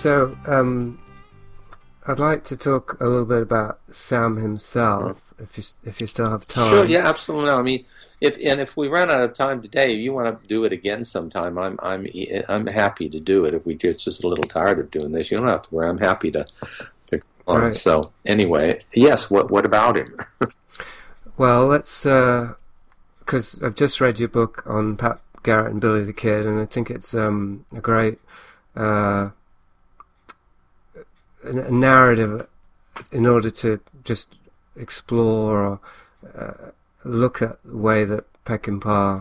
So, I'd like to talk a little bit about Sam himself, if you still have time. Sure, yeah, absolutely. No, I mean, if we run out of time today, you want to do it again sometime, I'm happy to do it. If we get just a little tired of doing this, you don't have to worry. I'm happy to go on. Right. So anyway, yes. What about him? Well, let's because I've just read your book on Pat Garrett and Billy the Kid, and I think it's a great a narrative in order to just explore or look at the way that Peckinpah,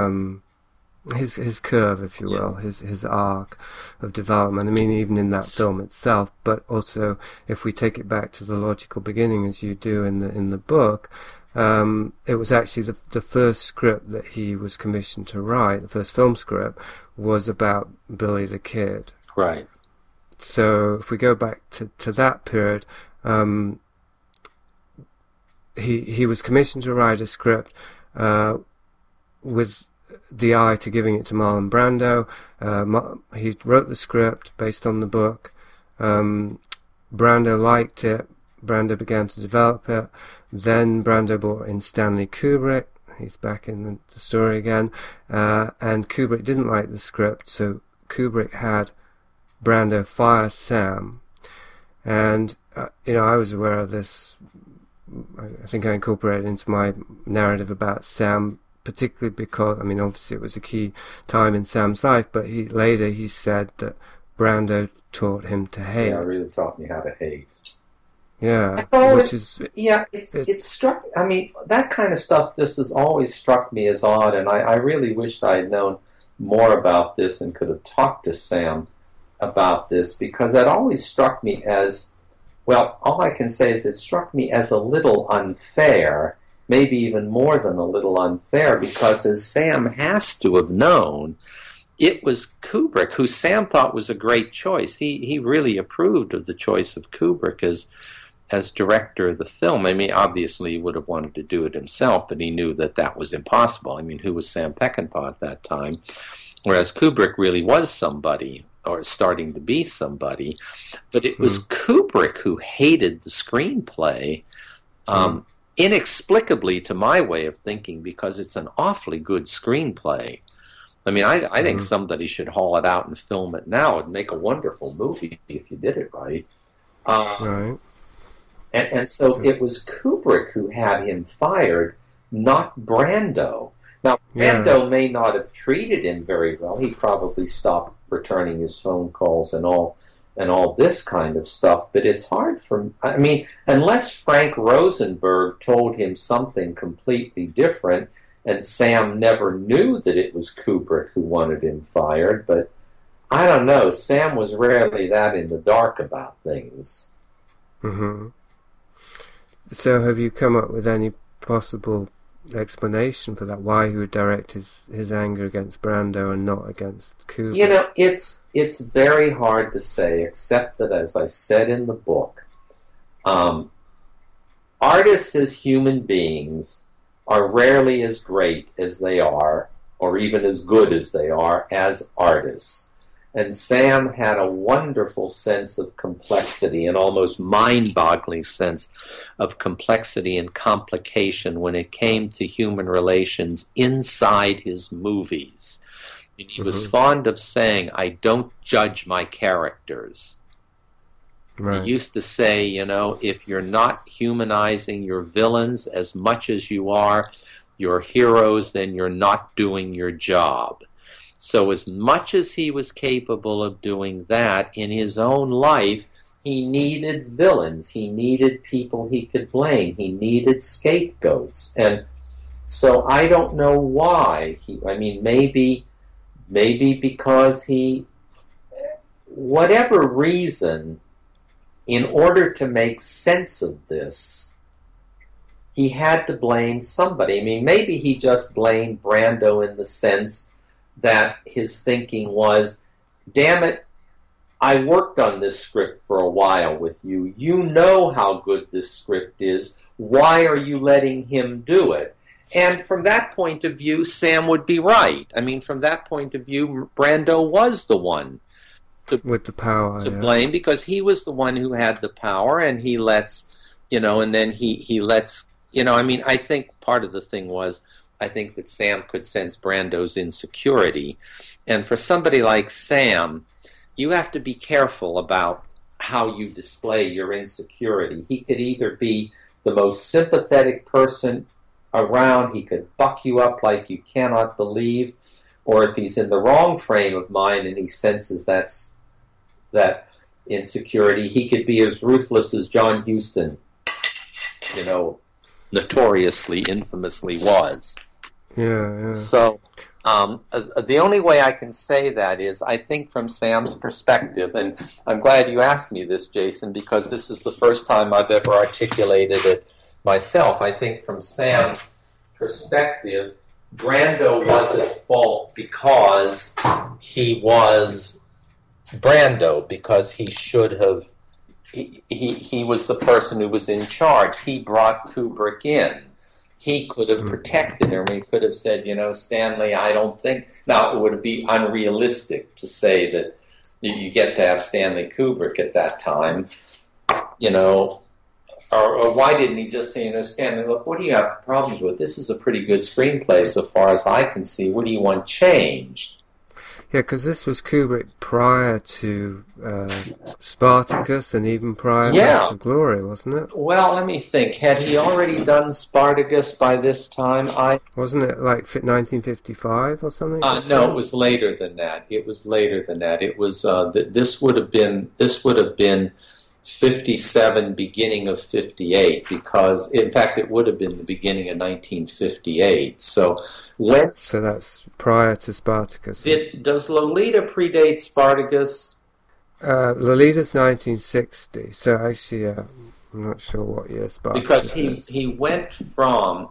his curve, if you will, his arc of development. I mean, even in that film itself, but also if we take it back to the logical beginning, as you do in the book. It was actually the first script that he was commissioned to write. The first film script was about Billy the Kid. Right. So if we go back to that period, he was commissioned to write a script with the eye to giving it to Marlon Brando. He wrote the script based on the book. Brando liked it. Brando began to develop it. Then Brando brought in Stanley Kubrick. He's back in the story again. And Kubrick didn't like the script, so Kubrick had Brando fire Sam. And, I was aware of this. I think I incorporated it into my narrative about Sam, particularly because, obviously it was a key time in Sam's life, but later he said that Brando taught him to hate. Yeah, really taught me how to hate. Yeah, it struck. That kind of stuff just has always struck me as odd, and I really wished I had known more about this and could have talked to Sam about this, because that always struck me as, well, all I can say is it struck me as a little unfair, maybe even more than a little unfair, because as Sam has to have known, it was Kubrick, who Sam thought was a great choice. He really approved of the choice of Kubrick as director of the film. Obviously he would have wanted to do it himself, but he knew that was impossible. Who was Sam Peckinpah at that time? Whereas Kubrick really was somebody, or starting to be somebody. But it was Kubrick who hated the screenplay, inexplicably to my way of thinking, because it's an awfully good screenplay. I think somebody should haul it out and film it now. It'd make a wonderful movie if you did it right. Right. And so it was Kubrick who had him fired, not Brando. Now, Brando may not have treated him very well. He probably stopped returning his phone calls and all this kind of stuff. But it's hard for... unless Frank Rosenberg told him something completely different, and Sam never knew that it was Kubrick who wanted him fired. But I don't know. Sam was rarely that in the dark about things. Mm-hmm. So have you come up with any possible explanation for that? Why he would direct his anger against Brando and not against Kubrick? It's very hard to say, except that, as I said in the book, artists as human beings are rarely as great as they are, or even as good as they are, as artists. And Sam had a wonderful sense of complexity, an almost mind-boggling sense of complexity and complication when it came to human relations inside his movies. He was fond of saying, "I don't judge my characters." Right. He used to say, if you're not humanizing your villains as much as you are your heroes, then you're not doing your job. So as much as he was capable of doing that in his own life, he needed villains. He needed people he could blame. He needed scapegoats. And so I don't know why. Maybe because whatever reason, in order to make sense of this, he had to blame somebody. Maybe he just blamed Brando in the sense that his thinking was, damn it, I worked on this script for a while with you. You know how good this script is. Why are you letting him do it? And from that point of view, Sam would be right. From that point of view, Brando was the one with the power to blame, because he was the one who had the power, and he lets, and then he lets, I mean, I think part of the thing was, I think that Sam could sense Brando's insecurity, and for somebody like Sam, you have to be careful about how you display your insecurity. He could either be the most sympathetic person around, he could buck you up like you cannot believe, or if he's in the wrong frame of mind and he senses that insecurity, he could be as ruthless as John Huston, notoriously, infamously was. Yeah. So the only way I can say that is, I think from Sam's perspective, and I'm glad you asked me this, Jason, because this is the first time I've ever articulated it myself. I think from Sam's perspective, Brando was at fault because he was Brando, because he should have, he was the person who was in charge. He brought Kubrick in. He could have protected him. He could have said, Stanley, I don't think... Now, it would be unrealistic to say that you get to have Stanley Kubrick at that time, or why didn't he just say, Stanley, look, what do you have problems with? This is a pretty good screenplay so far as I can see. What do you want changed? Yeah, because this was Kubrick prior to Spartacus and even prior to Master of Glory, wasn't it? Well, let me think. Had he already done Spartacus by this time? Wasn't it like 1955 or something? No, it was later than that. It was this would have been 57, beginning of 58, because, in fact, it would have been the beginning of 1958. So that's prior to Spartacus. Does Lolita predate Spartacus? Lolita's 1960. So actually, I'm not sure what year Spartacus is. Because he went from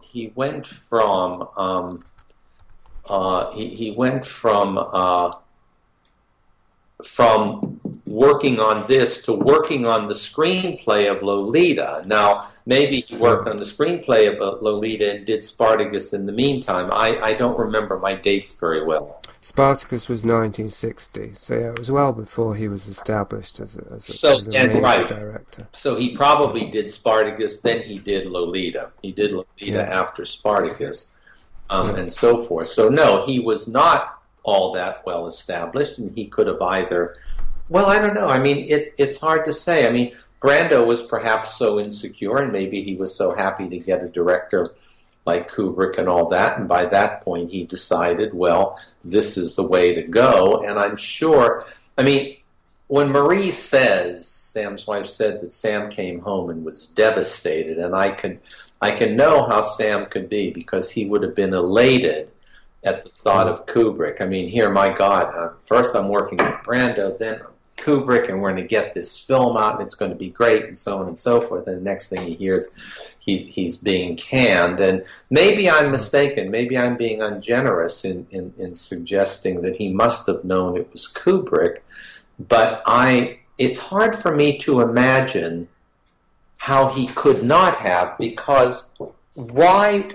working on this to working on the screenplay of Lolita. Now, maybe he worked on the screenplay of Lolita and did Spartacus in the meantime. I don't remember my dates very well. Spartacus was 1960, so yeah, it was well before he was established as a major director. So he probably did Spartacus, then he did Lolita. He did Lolita after Spartacus, and so forth. So no, he was not all that well established, and he could have either... Well, I don't know. I mean, it's hard to say. I mean, Brando was perhaps so insecure, and maybe he was so happy to get a director like Kubrick and all that, and by that point he decided, well, this is the way to go. And I'm sure... I mean, when Marie says, Sam's wife said that Sam came home and was devastated, and I can know how Sam could be, because he would have been elated at the thought of Kubrick. I mean, here, my God, first I'm working with Brando, then Kubrick, and we're going to get this film out, and it's going to be great, and so on and so forth. And the next thing he hears, he's being canned. And maybe I'm mistaken. Maybe I'm being ungenerous in suggesting that he must have known it was Kubrick. But it's hard for me to imagine how he could not have, because why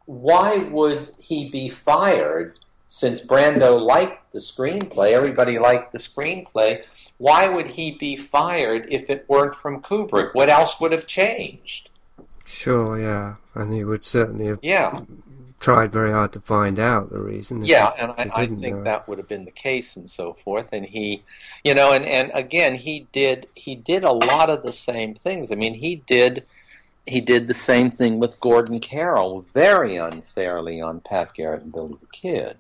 would he be fired, since Brando liked the screenplay, everybody liked the screenplay? Why would he be fired if it weren't from Kubrick? What else would have changed? Sure, yeah. And he would certainly have tried very hard to find out the reason. Yeah, and I think that would have been the case and so forth. And he, and again, he did a lot of the same things. I mean, he did the same thing with Gordon Carroll, very unfairly, on Pat Garrett and Billy the Kid.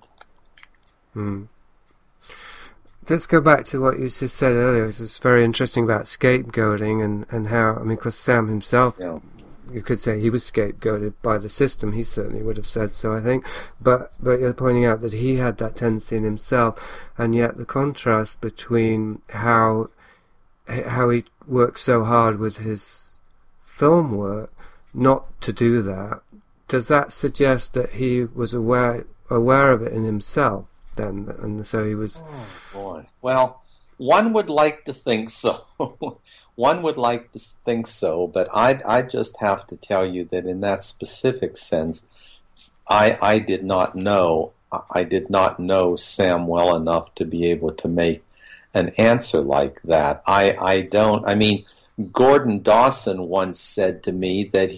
Let's go back to what you just said earlier. It was very interesting about scapegoating and how, I mean, because Sam himself, you could say he was scapegoated by the system. He certainly would have said so, I think. But you're pointing out that he had that tendency in himself, and yet the contrast between how he worked so hard with his film work not to do that, does that suggest that he was aware of it in himself then, and so he was... Oh, boy. Well, one would like to think so. One would like to think so, but I just have to tell you that in that specific sense, I did not know Sam well enough to be able to make an answer like that. I don't. I mean, Gordon Dawson once said to me that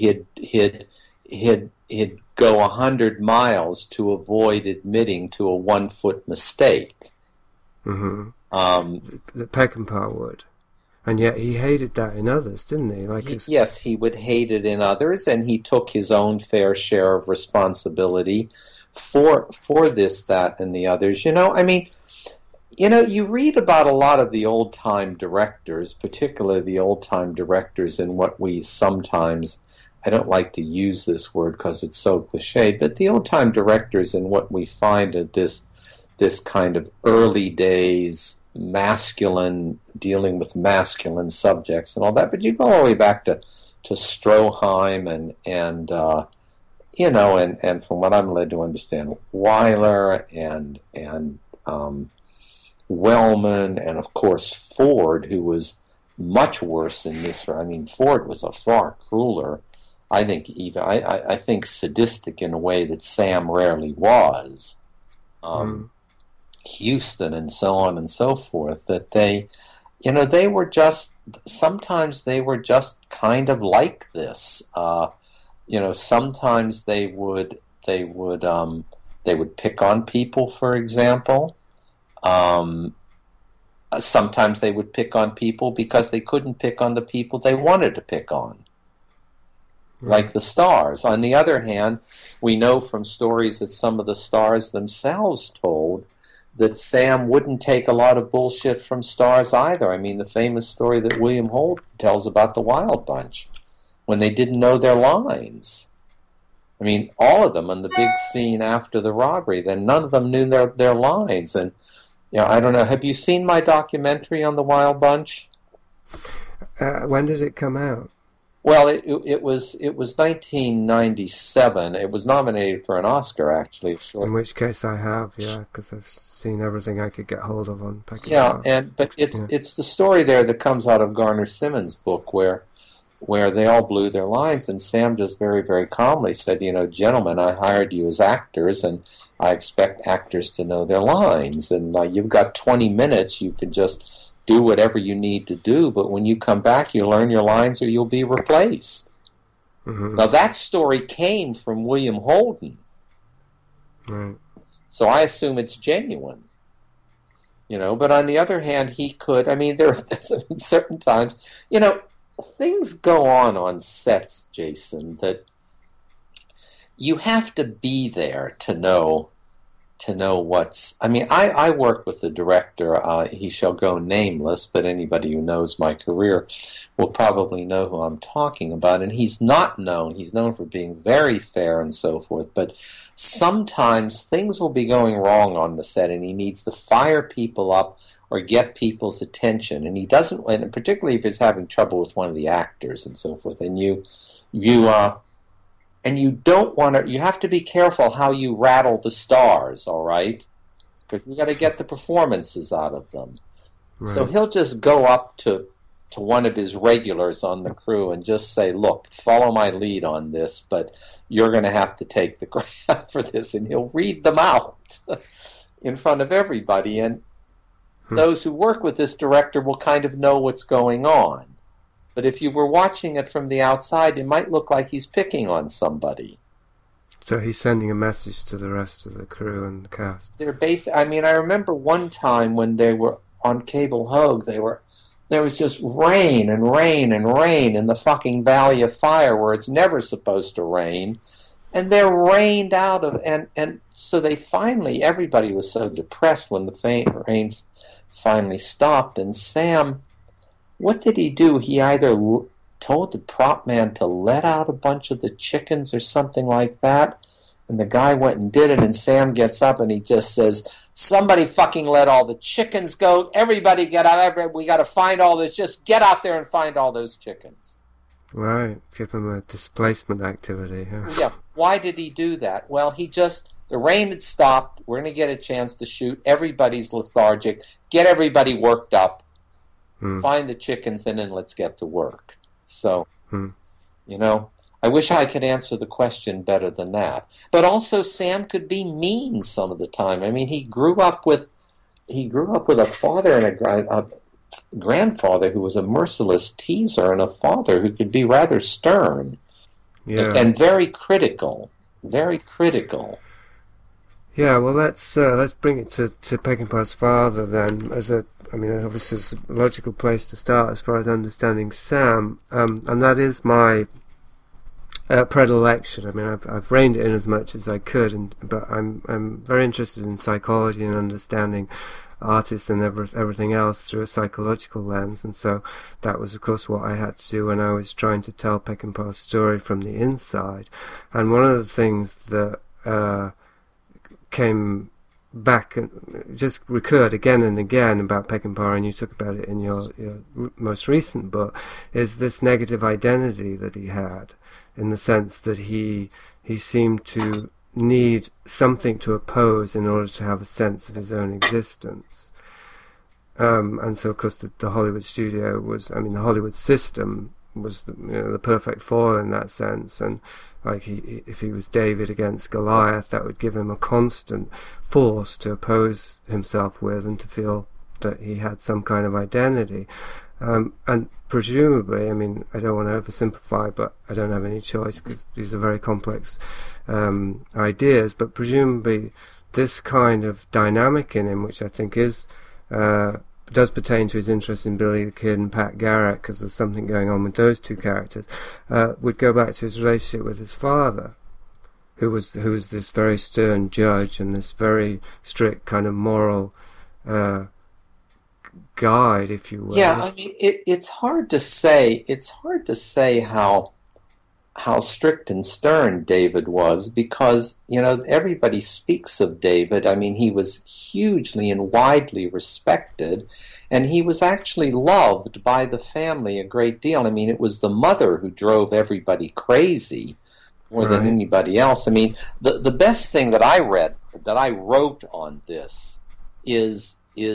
he'd go 100 miles to avoid admitting to a 1-foot mistake. Mm-hmm. That Peckinpah would. And yet he hated that in others, didn't he? Yes, he would hate it in others, and he took his own fair share of responsibility for this, that, and the others. I mean, you read about a lot of the old-time directors, particularly the old-time directors in what we sometimes, I don't like to use this word because it's so cliche, but the old-time directors in what we find at this kind of early days masculine, dealing with masculine subjects and all that. But you go all the way back to Stroheim and from what I'm led to understand, Wyler and Wellman, and of course Ford, who was much worse in this. I mean, Ford was a far crueler, I think, I think sadistic in a way that Sam rarely was. Houston and so on and so forth, that they were just, sometimes they were just kind of like this. Sometimes they would pick on people, for example. Sometimes they would pick on people because they couldn't pick on the people they wanted to pick on. Like the stars. On the other hand, we know from stories that some of the stars themselves told that Sam wouldn't take a lot of bullshit from stars either. I mean, the famous story that William Holden tells about the Wild Bunch, when they didn't know their lines. I mean, all of them in the big scene after the robbery, then none of them knew their lines. And, I don't know, have you seen my documentary on the Wild Bunch? When did it come out? Well, it was 1997. It was nominated for an Oscar, actually. In which case I have, because I've seen everything I could get hold of on Yeah, Peckinpah. but it's the story there that comes out of Garner Simmons' book where they all blew their lines, and Sam just very, very calmly said, gentlemen, I hired you as actors, and I expect actors to know their lines, and you've got 20 minutes, you can just do whatever you need to do, but when you come back, you learn your lines or you'll be replaced. Mm-hmm. Now, that story came from William Holden. Right. So I assume it's genuine. But on the other hand, he could, I mean, there's certain times, things go on sets, Jason, that you have to be there to know what's... I mean, I work with the director, he shall go nameless, but anybody who knows my career will probably know who I'm talking about, and he's not known. He's known for being very fair and so forth, but sometimes things will be going wrong on the set, and he needs to fire people up or get people's attention, and he doesn't, and particularly if he's having trouble with one of the actors and so forth, and you don't want to, you have to be careful how you rattle the stars, all right? Because you got to get the performances out of them. Right. So he'll just go up to one of his regulars on the crew and just say, look, follow my lead on this, but you're going to have to take the credit for this, and he'll read them out in front of everybody, and those who work with this director will kind of know what's going on. But if you were watching it from the outside, it might look like he's picking on somebody. So he's sending a message to the rest of the crew and the cast. I mean, I remember one time when they were on Cable Hogue, there was just rain and rain and rain in the fucking Valley of Fire where it's never supposed to rain. And they're rained out of, and so everybody was so depressed when the rain finally stopped, and Sam... What did he do? He either told the prop man to let out a bunch of the chickens or something like that, and the guy went and did it, and Sam gets up and he just says, somebody fucking let all the chickens go. Everybody get out. We got to find all this. Just get out there and find all those chickens. Right. Give him a displacement activity. Huh? Yeah. Why did he do that? Well, the rain had stopped. We're going to get a chance to shoot. Everybody's lethargic. Get everybody worked up. Find the chickens, and then let's get to work. So, I wish I could answer the question better than that. But also, Sam could be mean some of the time. I mean, he grew up with he grew up with a father and a grandfather who was a merciless teaser, and a father who could be rather stern, and very critical, very critical. Yeah, well, let's bring it to Peckinpah's father then. Obviously, it's a logical place to start as far as understanding Sam, and that is my predilection. I mean, I've reined it in as much as I could, but I'm very interested in psychology and understanding artists and everything else through a psychological lens, and so that was, of course, what I had to do when I was trying to tell Peckinpah's story from the inside. And one of the things that came back and just recurred again and again about Peckinpah, and you talk about it in your most recent book, is this negative identity that he had, in the sense that he seemed to need something to oppose in order to have a sense of his own existence. And so, of course, the Hollywood studio the Hollywood system was the perfect foil in that sense. And like if he was David against Goliath, that would give him a constant force to oppose himself with and to feel that he had some kind of identity. And presumably, I mean, I don't want to oversimplify, but I don't have any choice because these are very complex ideas, but presumably this kind of dynamic in him, which I think does pertain to his interest in Billy the Kid and Pat Garrett, because there's something going on with those two characters, would go back to his relationship with his father, who was this very stern judge and this very strict kind of moral guide, if you will. Yeah, I mean, it's hard to say. It's hard to say how strict and stern David was, because everybody speaks of David. I mean, he was hugely and widely respected, and he was actually loved by the family a great deal. I mean, it was the mother who drove everybody crazy more than anybody else. I mean, the best thing that I wrote on this is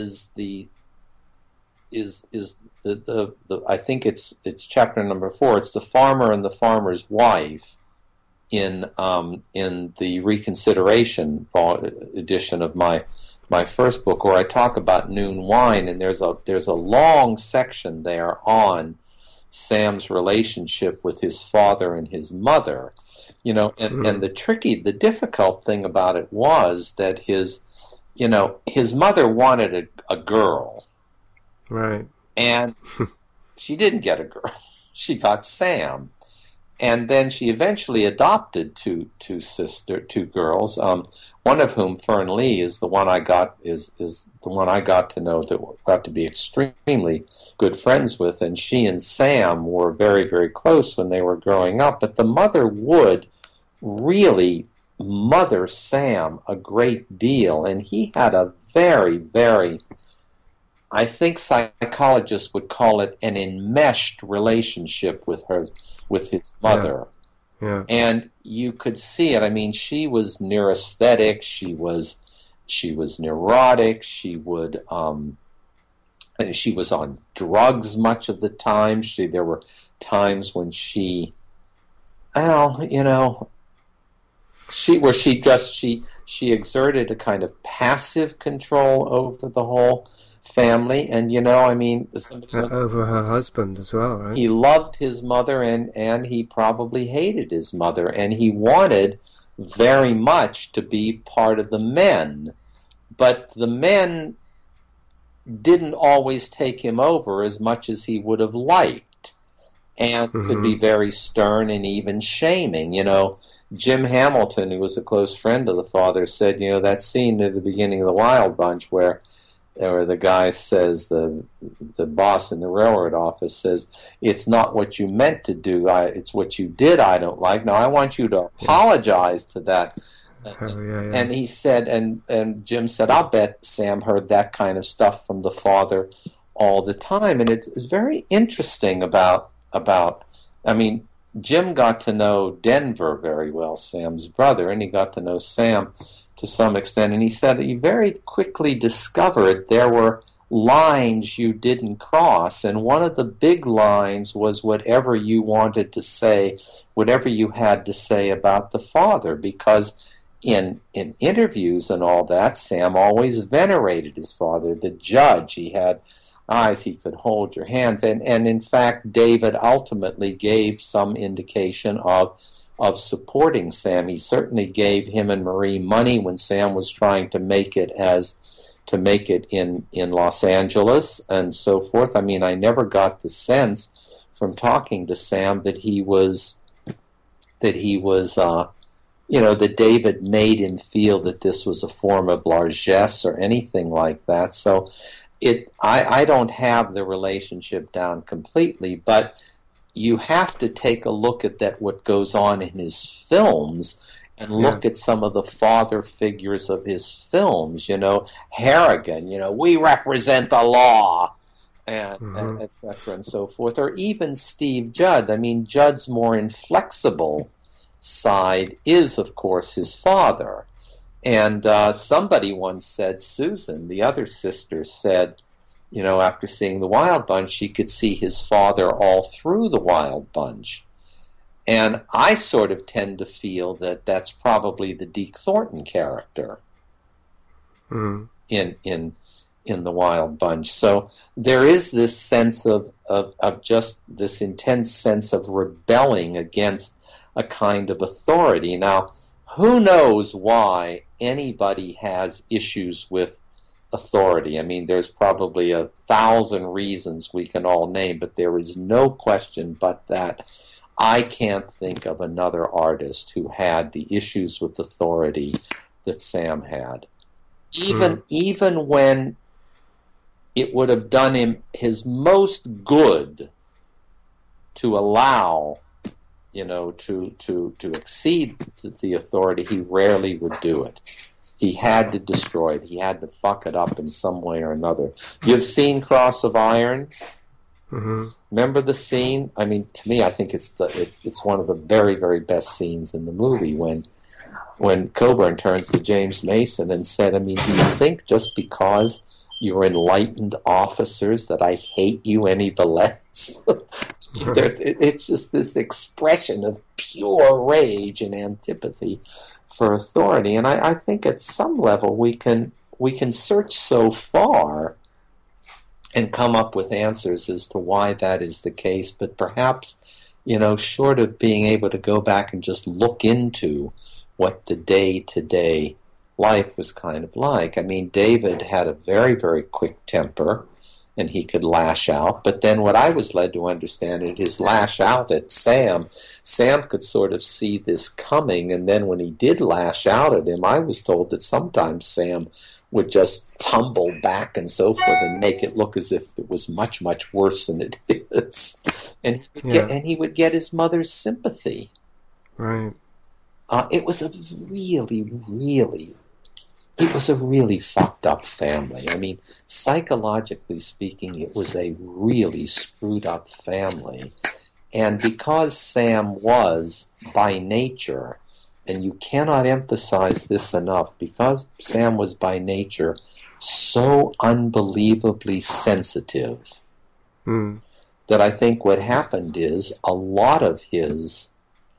I think it's chapter number 4. It's the farmer and the farmer's wife in the reconsideration edition of my first book, where I talk about Noon Wine, and there's a long section there on Sam's relationship with his father and his mother, and the difficult thing about it was that his mother wanted a girl. Right. And she didn't get a girl. She got Sam. And then she eventually adopted two girls, one of whom, Fern Lee, is the one I got to know, that got to be extremely good friends with, and she and Sam were very, very close when they were growing up. But the mother would really mother Sam a great deal, and he had a very, very, I think psychologists would call it an enmeshed relationship with his mother. Yeah. And you could see it. I mean, she was neurasthenic, she was neurotic, she was on drugs much of the time. There were times when she exerted a kind of passive control over the whole family, and over her husband as well, right? He loved his mother, and he probably hated his mother, and he wanted very much to be part of the men, but the men didn't always take him over as much as he would have liked, and could be very stern and even shaming. Jim Hamilton, who was a close friend of the father, said, that scene at the beginning of The Wild Bunch where the guy says, the boss in the railroad office says, "It's not what you meant to do, it's what you did I don't like. Now I want you to apologize to that." Yeah. And he said, and Jim said, "I'll bet Sam heard that kind of stuff from the father all the time." And it's very interesting about I mean, Jim got to know Denver very well, Sam's brother, and he got to know Sam to some extent, and he said he very quickly discovered there were lines you didn't cross, and one of the big lines was whatever you wanted to say, whatever you had to say about the father, because in interviews and all that, Sam always venerated his father, the judge. He had eyes, he could hold your hands. And in fact, David ultimately gave some indication of supporting Sam. He certainly gave him and Marie money when Sam was trying to make it in Los Angeles and so forth. I mean, I never got the sense from talking to Sam that he was that David made him feel that this was a form of largesse or anything like that. So I don't have the relationship down completely, but you have to take a look at what goes on in his films and look at some of the father figures of his films. Harrigan, we represent the law, and et cetera and so forth. Or even Steve Judd. I mean, Judd's more inflexible side is, of course, his father. And somebody once said, Susan, the other sister, said, after seeing The Wild Bunch, she could see his father all through The Wild Bunch. And I sort of tend to feel that that's probably the Deke Thornton character in The Wild Bunch. So there is this sense of just this intense sense of rebelling against a kind of authority. Now, who knows why anybody has issues with authority? I mean, there's probably 1,000 reasons we can all name, but there is no question but that I can't think of another artist who had the issues with authority that Sam had. Even when it would have done him his most good to allow, to exceed the authority, he rarely would do it. He had to destroy it. He had to fuck it up in some way or another. You've seen Cross of Iron? Remember the scene? I mean, to me, I think it's one of the very, very best scenes in the movie when Coburn turns to James Mason and said, I mean, do you think just because you're enlightened officers that I hate you any the less? It's just this expression of pure rage and antipathy for authority. And I think at some level we can search so far and come up with answers as to why that is the case, but perhaps, short of being able to go back and just look into what the day-to-day life was kind of like. I mean, David had a very, very quick temper, and he could lash out. But then what I was led to understand is his lash out at Sam could sort of see this coming, and then when he did lash out at him, I was told that sometimes Sam would just tumble back and so forth and make it look as if it was much, much worse than it is. And he would get his mother's sympathy. Right. It was a really fucked up family. I mean, psychologically speaking, it was a really screwed up family. And because Sam was, by nature, and you cannot emphasize this enough, because Sam was by nature so unbelievably sensitive, that I think what happened is a lot of his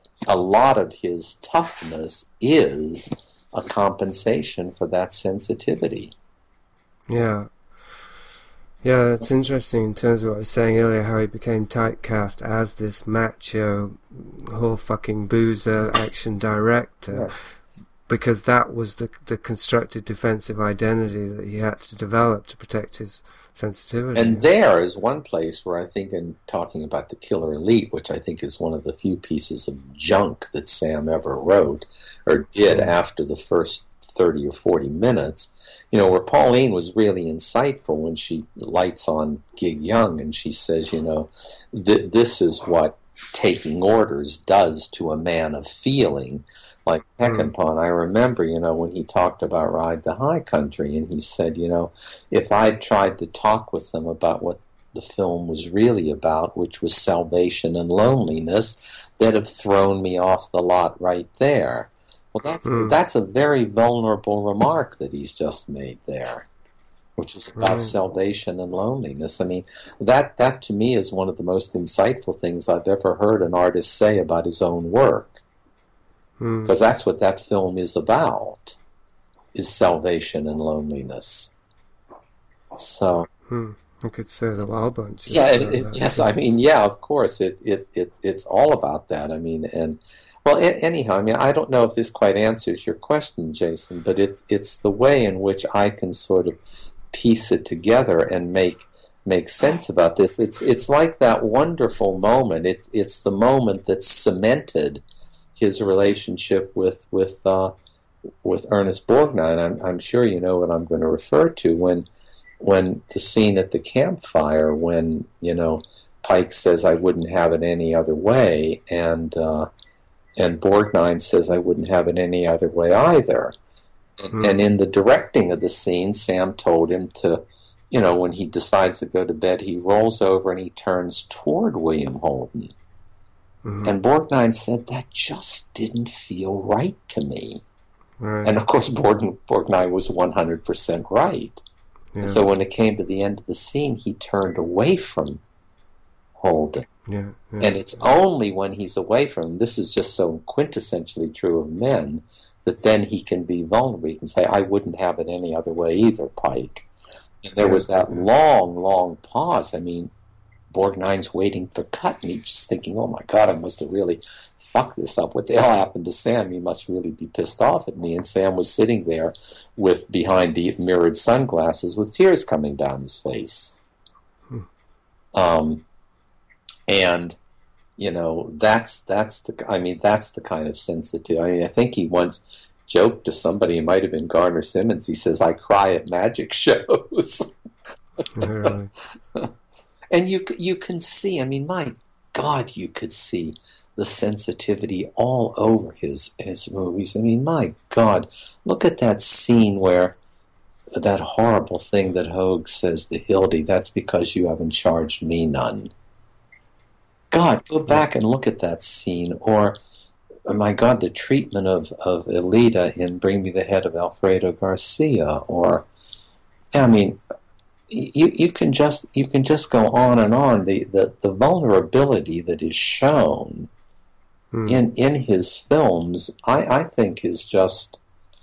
toughness is a compensation for that sensitivity. Yeah, it's interesting in terms of what I was saying earlier, how he became typecast as this macho, whore-fucking boozer action director, because that was the constructed defensive identity that he had to develop to protect his sensitivity. And there is one place where I think, in talking about The Killer Elite, which I think is one of the few pieces of junk that Sam ever wrote, or did after the first 30 or 40 minutes, where Pauline was really insightful when she lights on Gig Young and she says, this is what taking orders does to a man of feeling, like Peckinpah. I remember, when he talked about Ride the High Country, and he said, if I'd tried to talk with them about what the film was really about, which was salvation and loneliness, they'd have thrown me off the lot right there. Well, that's a very vulnerable remark that he's just made there, which is about salvation and loneliness. I mean, that to me is one of the most insightful things I've ever heard an artist say about his own work. because that's what that film is about, is salvation and loneliness. So I could say the Wild Bunch. Yeah, yes, I mean, yeah, of course, it's all about that. I mean, and well, anyhow, I mean, I don't know if this quite answers your question, Jason, but it's the way in which I can sort of piece it together and make sense about this. It's like that wonderful moment. It's the moment that cemented his relationship with Ernest Borgnine. I'm sure you know what I'm going to refer to when the scene at the campfire, when Pike says, "I wouldn't have it any other way," and Borgnine says, "I wouldn't have it any other way either." And in the directing of the scene, Sam told him to, when he decides to go to bed, he rolls over and he turns toward William Holden. And Borgnine said, "That just didn't feel right to me." Right. And of course, Borgnine was 100% right. Yeah. And so when it came to the end of the scene, he turned away from Holden. Yeah. And it's only when he's away from him, this is just so quintessentially true of men, that then he can be vulnerable. He can say, "I wouldn't have it any other way either, Pike." And there was that long, long pause. I mean, Borgnine's waiting for cut, and he's just thinking, "Oh my God, I must have really fucked this up. What the hell happened to Sam? He must really be pissed off at me." And Sam was sitting there behind the mirrored sunglasses with tears coming down his face. And that's the kind of sensitivity. I mean, I think he once joked to somebody, it might have been Garner Simmons, he says, "I cry at magic shows." Really? And you can see, I mean, my God, you could see the sensitivity all over his movies. I mean, my God, look at that scene where that horrible thing that Hogue says to Hildy, "That's because you haven't charged me none." God, go back and look at that scene. Or, oh my God, the treatment of Elita in Bring Me the Head of Alfredo Garcia. Or, I mean, you can just go on and on. The vulnerability that is shown in his films, I think is just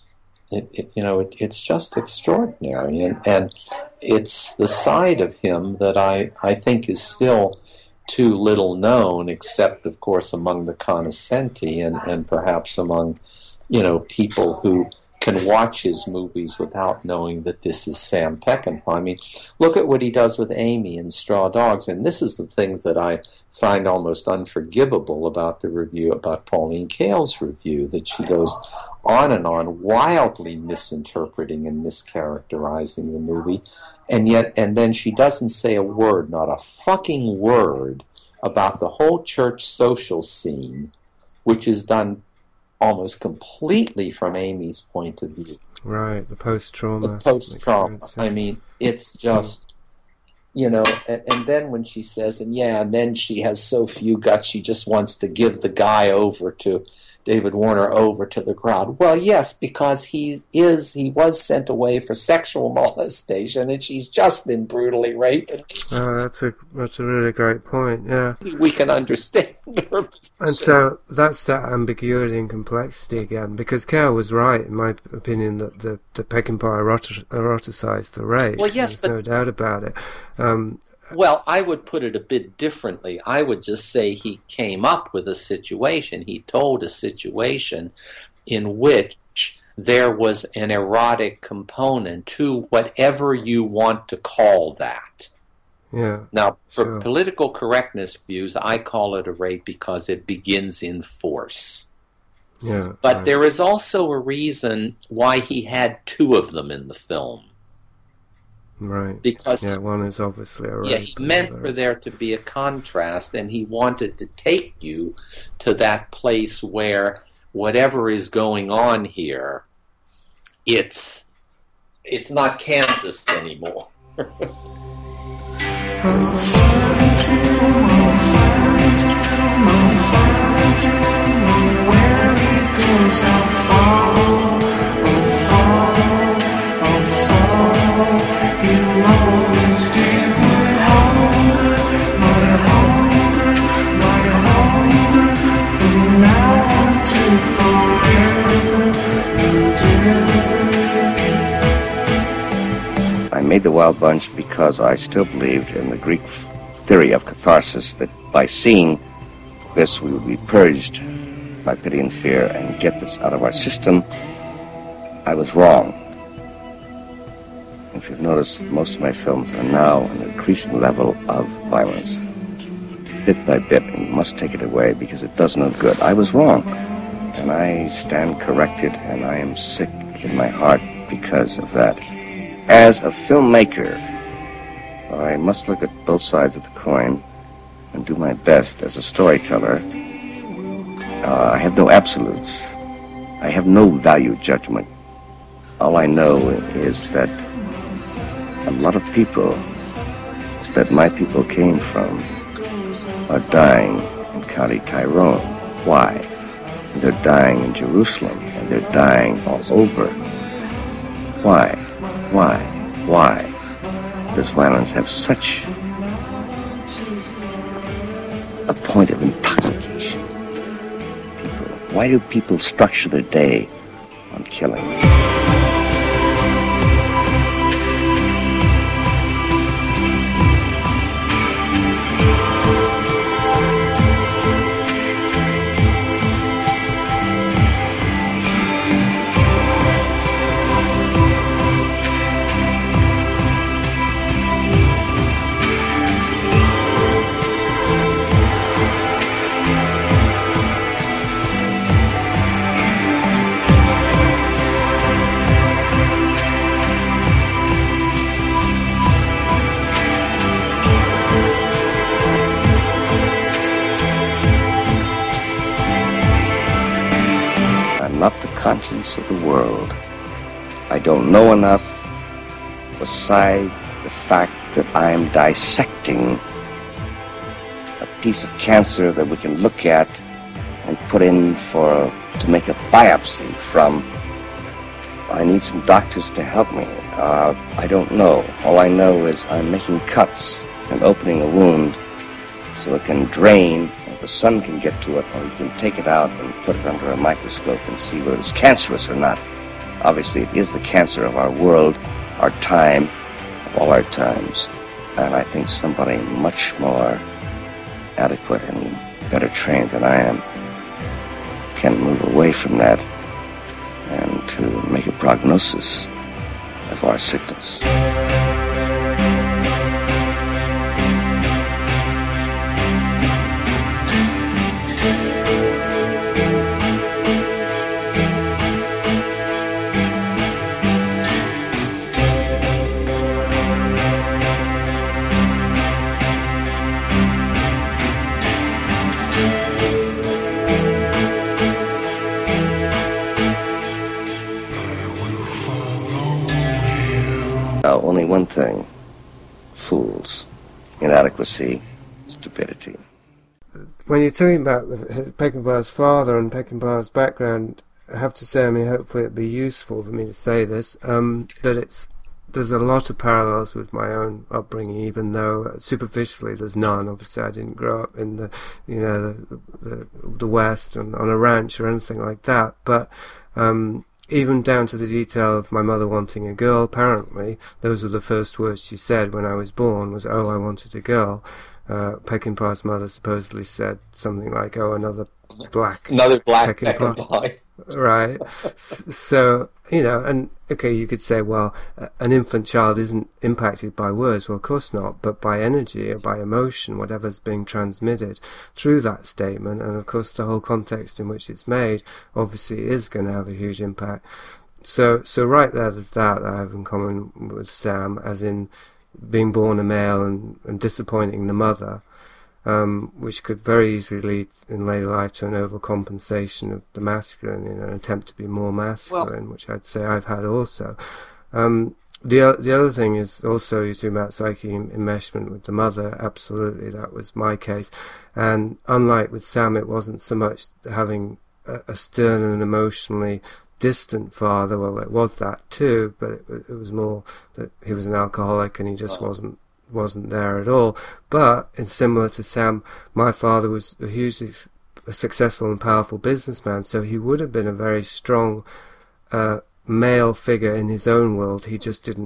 it's just extraordinary, and it's the side of him that I think is still too little known, except of course among the cognoscenti and perhaps among people who can watch his movies without knowing that this is Sam Peckinpah. I mean, look at what he does with Amy in Straw Dogs, and this is the things that I find almost unforgivable about the review, about Pauline Kael's review, that she goes on and on, wildly misinterpreting and mischaracterizing the movie, and then she doesn't say a word, not a fucking word, about the whole church social scene, which is done almost completely from Amy's point of view. Right, the post-trauma. The post-trauma. I mean, it's just, and then when she says, and then she has so few guts, she just wants to give the guy over to David Warner over to the crowd. Well, yes, because he was sent away for sexual molestation, and she's just been brutally raped. Oh, that's a really great point. Yeah, we can understand her position. And so that's that ambiguity and complexity again. Because Kael was right, in my opinion, that the Peckinpah eroticized the rape. Well, yes, there's no doubt about it. Well, I would put it a bit differently. I would just say he came up with a situation. He told a situation in which there was an erotic component to whatever you want to call that. Yeah. Now, for political correctness views, I call it a rape because it begins in force. Yeah. But there is also a reason why he had two of them in the film. Right. Because one is obviously a rape. Yeah, he meant for there to be a contrast, and he wanted to take you to that place where whatever is going on here, it's not Kansas anymore. From now on to far. made The Wild Bunch because I still believed in the Greek theory of catharsis, that by seeing this we would be purged by pity and fear and get this out of our system. I was wrong. If you've noticed, most of my films are now an increasing level of violence. Bit by bit, and you must take it away because it does no good. I was wrong, and I stand corrected, and I am sick in my heart because of that. As a filmmaker, I must look at both sides of the coin and do my best as a storyteller. I have no absolutes. I have no value judgment. All I know is that a lot of people that my people came from are dying in County Tyrone. Why? They're dying in Jerusalem, and they're dying all over. Why? Why does violence have such a point of intoxication? Why do people structure their day on killing? Not the conscience of the world. I don't know enough beside the fact that I'm dissecting a piece of cancer that we can look at and put in to make a biopsy from. I need some doctors to help me. I don't know. All I know is I'm making cuts and opening a wound so it can drain. The sun can get to it, or you can take it out and put it under a microscope and see whether it's cancerous or not. Obviously, it is the cancer of our world, our time, of all our times. And I think somebody much more adequate and better trained than I am can move away from that and to make a prognosis of our sickness. Only one thing: fools, inadequacy, stupidity. When you're talking about Peckinpah's father and Peckinpah's background, I have to say, I mean, hopefully it'd be useful for me to say this, that there's a lot of parallels with my own upbringing, even though superficially there's none. Obviously, I didn't grow up in the West and on a ranch or anything like that, but even down to the detail of my mother wanting a girl. Apparently, those were the first words she said when I was born, was, "Oh, I wanted a girl." Peckinpah's mother supposedly said something like, "Oh, another black Peckinpah." Right. So, and okay, you could say, well, an infant child isn't impacted by words. Well, of course not, but by energy or by emotion, whatever's being transmitted through that statement. And of course, the whole context in which it's made obviously is going to have a huge impact. So right there's that I have in common with Sam, as in being born a male and disappointing the mother. Which could very easily lead in later life to an overcompensation of the masculine in an attempt to be more masculine, which I'd say I've had also. The other thing is also, you're talking about psychic enmeshment with the mother. Absolutely, that was my case. And unlike with Sam, it wasn't so much having a stern and emotionally distant father. Well, it was that too, but it was more that he was an alcoholic and he just wasn't there at all. But in similar to Sam, my father was a hugely successful and powerful businessman, so he would have been a very strong male figure in his own world. He just didn't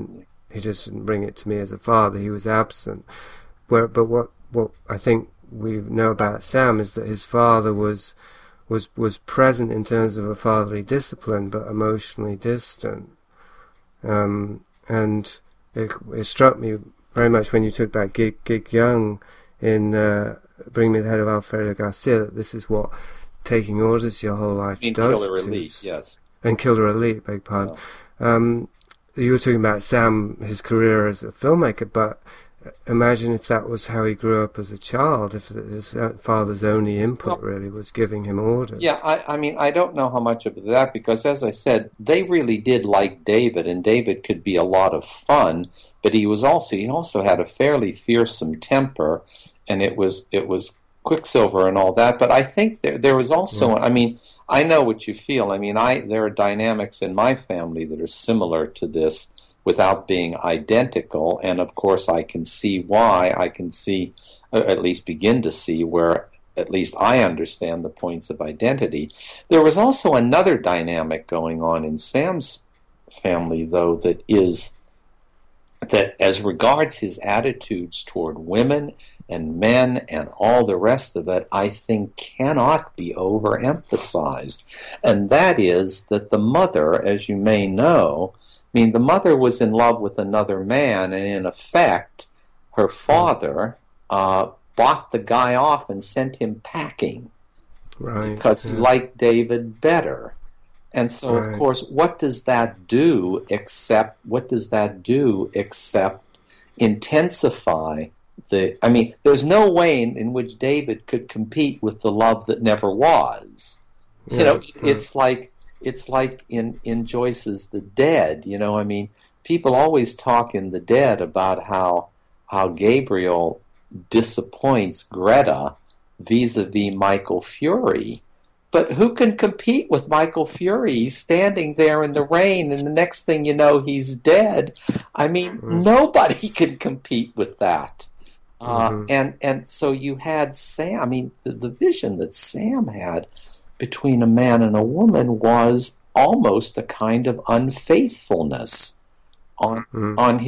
he just didn't bring it to me as a father. He was absent. But what I think we know about Sam is that his father was present in terms of a fatherly discipline, but emotionally distant. And it struck me very much when you talked about Gig Young in Bring Me the Head of Alfredo Garcia, that this is what taking orders your whole life does Killer to Elite, yes. And Killer Elite, beg pardon. You were talking about Sam, his career as a filmmaker, but imagine if that was how he grew up as a child, if his father's only input really was giving him orders. Yeah, I mean, I don't know how much of that, because as I said, they really did like David, and David could be a lot of fun, but he also had a fairly fearsome temper, and it was Quicksilver and all that. But I think there was also, I mean, I know what you feel. I mean, there are dynamics in my family that are similar to this, without being identical, and of course I can see why. I can see, at least begin to see, where at least I understand the points of identity. There was also another dynamic going on in Sam's family, though, that as regards his attitudes toward women and men and all the rest of it, I think cannot be overemphasized. And that is that the mother, as you may know, I mean, the mother was in love with another man, and in effect, her father bought the guy off and sent him packing, right? Because he liked David better. And so, of course, what does that do except intensify I mean, there's no way in which David could compete with the love that never was. Yeah, It's like in Joyce's The Dead, I mean, people always talk in The Dead about how Gabriel disappoints Greta vis-a-vis Michael Fury. But who can compete with Michael Fury? He's standing there in the rain, and the next thing you know, he's dead. I mean, nobody can compete with that. And so you had Sam. I mean, the vision that Sam had between a man and a woman was almost a kind of unfaithfulness on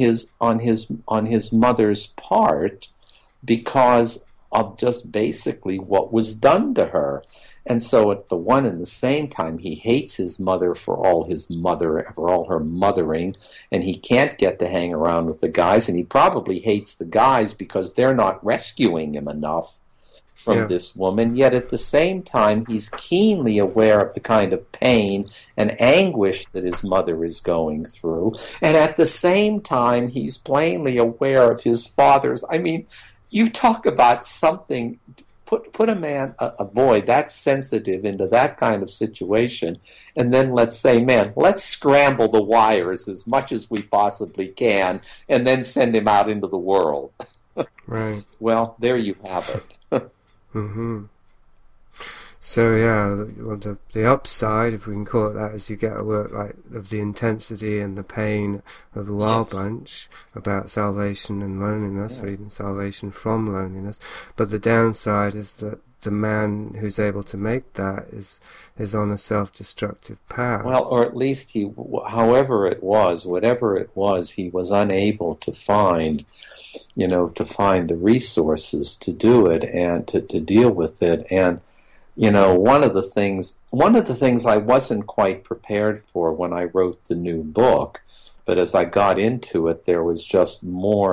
his mother's part, because of just basically what was done to her. And so at the one and the same time, he hates his mother for all her mothering, and he can't get to hang around with the guys, and he probably hates the guys because they're not rescuing him enough from this woman. Yet at the same time, he's keenly aware of the kind of pain and anguish that his mother is going through. And at the same time, he's plainly aware of his father's. I mean, you talk about something, put a boy that's sensitive into that kind of situation, and then let's say, man, let's scramble the wires as much as we possibly can, and then send him out into the world. Right. Well, there you have it. Mm-hmm. So the upside, if we can call it that, is you get a work like of the intensity and the pain of the Wild Bunch about salvation and loneliness, or even salvation from loneliness. But the downside is that the man who's able to make that is on a self-destructive path. Well, or at least whatever it was, he was unable to find the resources to do it and to deal with it. And one of the things I wasn't quite prepared for when I wrote the new book, but as I got into it, there was just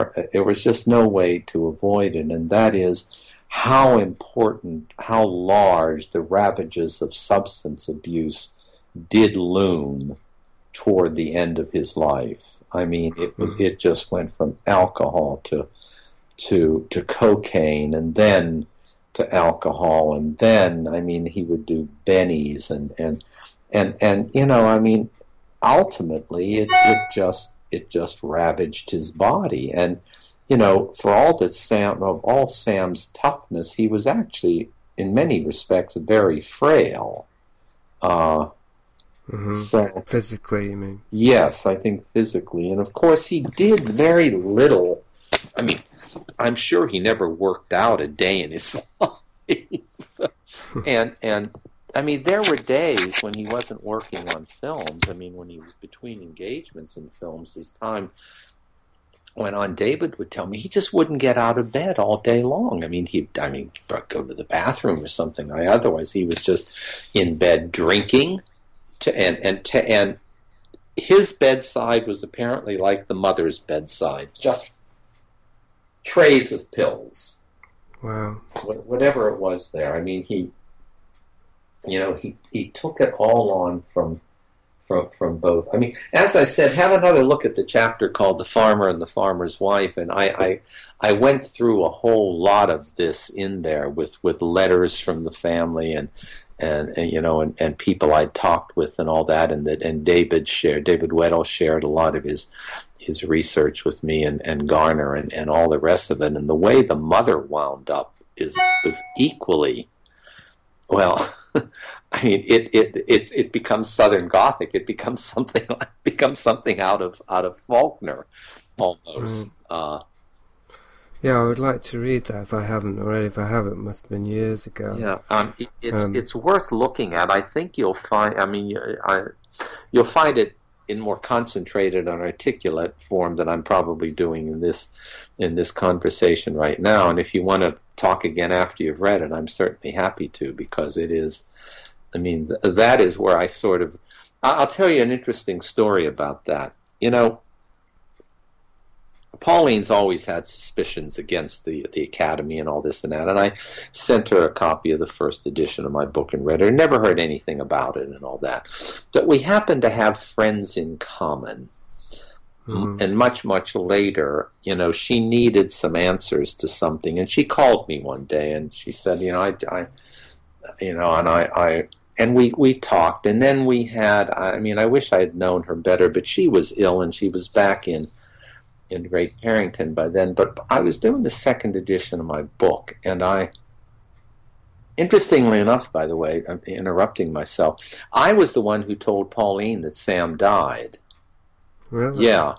no way to avoid it, and that is how important, how large the ravages of substance abuse did loom toward the end of his life. I mean, it just went from alcohol to cocaine, and then to alcohol, and then he would do bennies, and I mean, ultimately it just ravaged his body. And for all Sam's toughness, he was actually in many respects very frail. So physically, you mean? Yes, I think physically, and of course he did very little. I mean, I'm sure he never worked out a day in his life. and I mean, there were days when he wasn't working on films. I mean, when he was between engagements in films, his time went on, David would tell me he just wouldn't get out of bed all day long. I mean, he'd go to the bathroom or something. Otherwise, he was just in bed drinking, and his bedside was apparently like the mother's bedside, just trays of pills. Wow. Whatever it was there. I mean, he took it all on from both. I mean, as I said, have another look at the chapter called "The Farmer and the Farmer's Wife," and I went through a whole lot of this in there with letters from the family and people I'd talked with and all that, and David Weddell shared a lot of his research with me and Garner and all the rest of it, and the way the mother wound up was equally well. I mean, it becomes Southern Gothic. It becomes something out of Faulkner, almost. Yeah, I would like to read that if I haven't already. If I have, it must have been years ago. Yeah, it's worth looking at. I think you'll find. I mean, you'll find it in more concentrated and articulate form than I'm probably doing in this conversation right now. And if you want to talk again after you've read it, I'm certainly happy to, because it is. I mean, that is where I sort of. I'll tell you an interesting story about that. You know, Pauline's always had suspicions against the Academy and all this and that, and I sent her a copy of the first edition of my book and read it. Never heard anything about it and all that. But we happened to have friends in common. And much, much later, you know, she needed some answers to something, and she called me one day and she said, and we talked, and then we had, I wish I had known her better, but she was ill and she was back in Great Barrington by then. But I was doing the second edition of my book, and interestingly enough, by the way, I'm interrupting myself, I was the one who told Pauline that Sam died. Really? Yeah.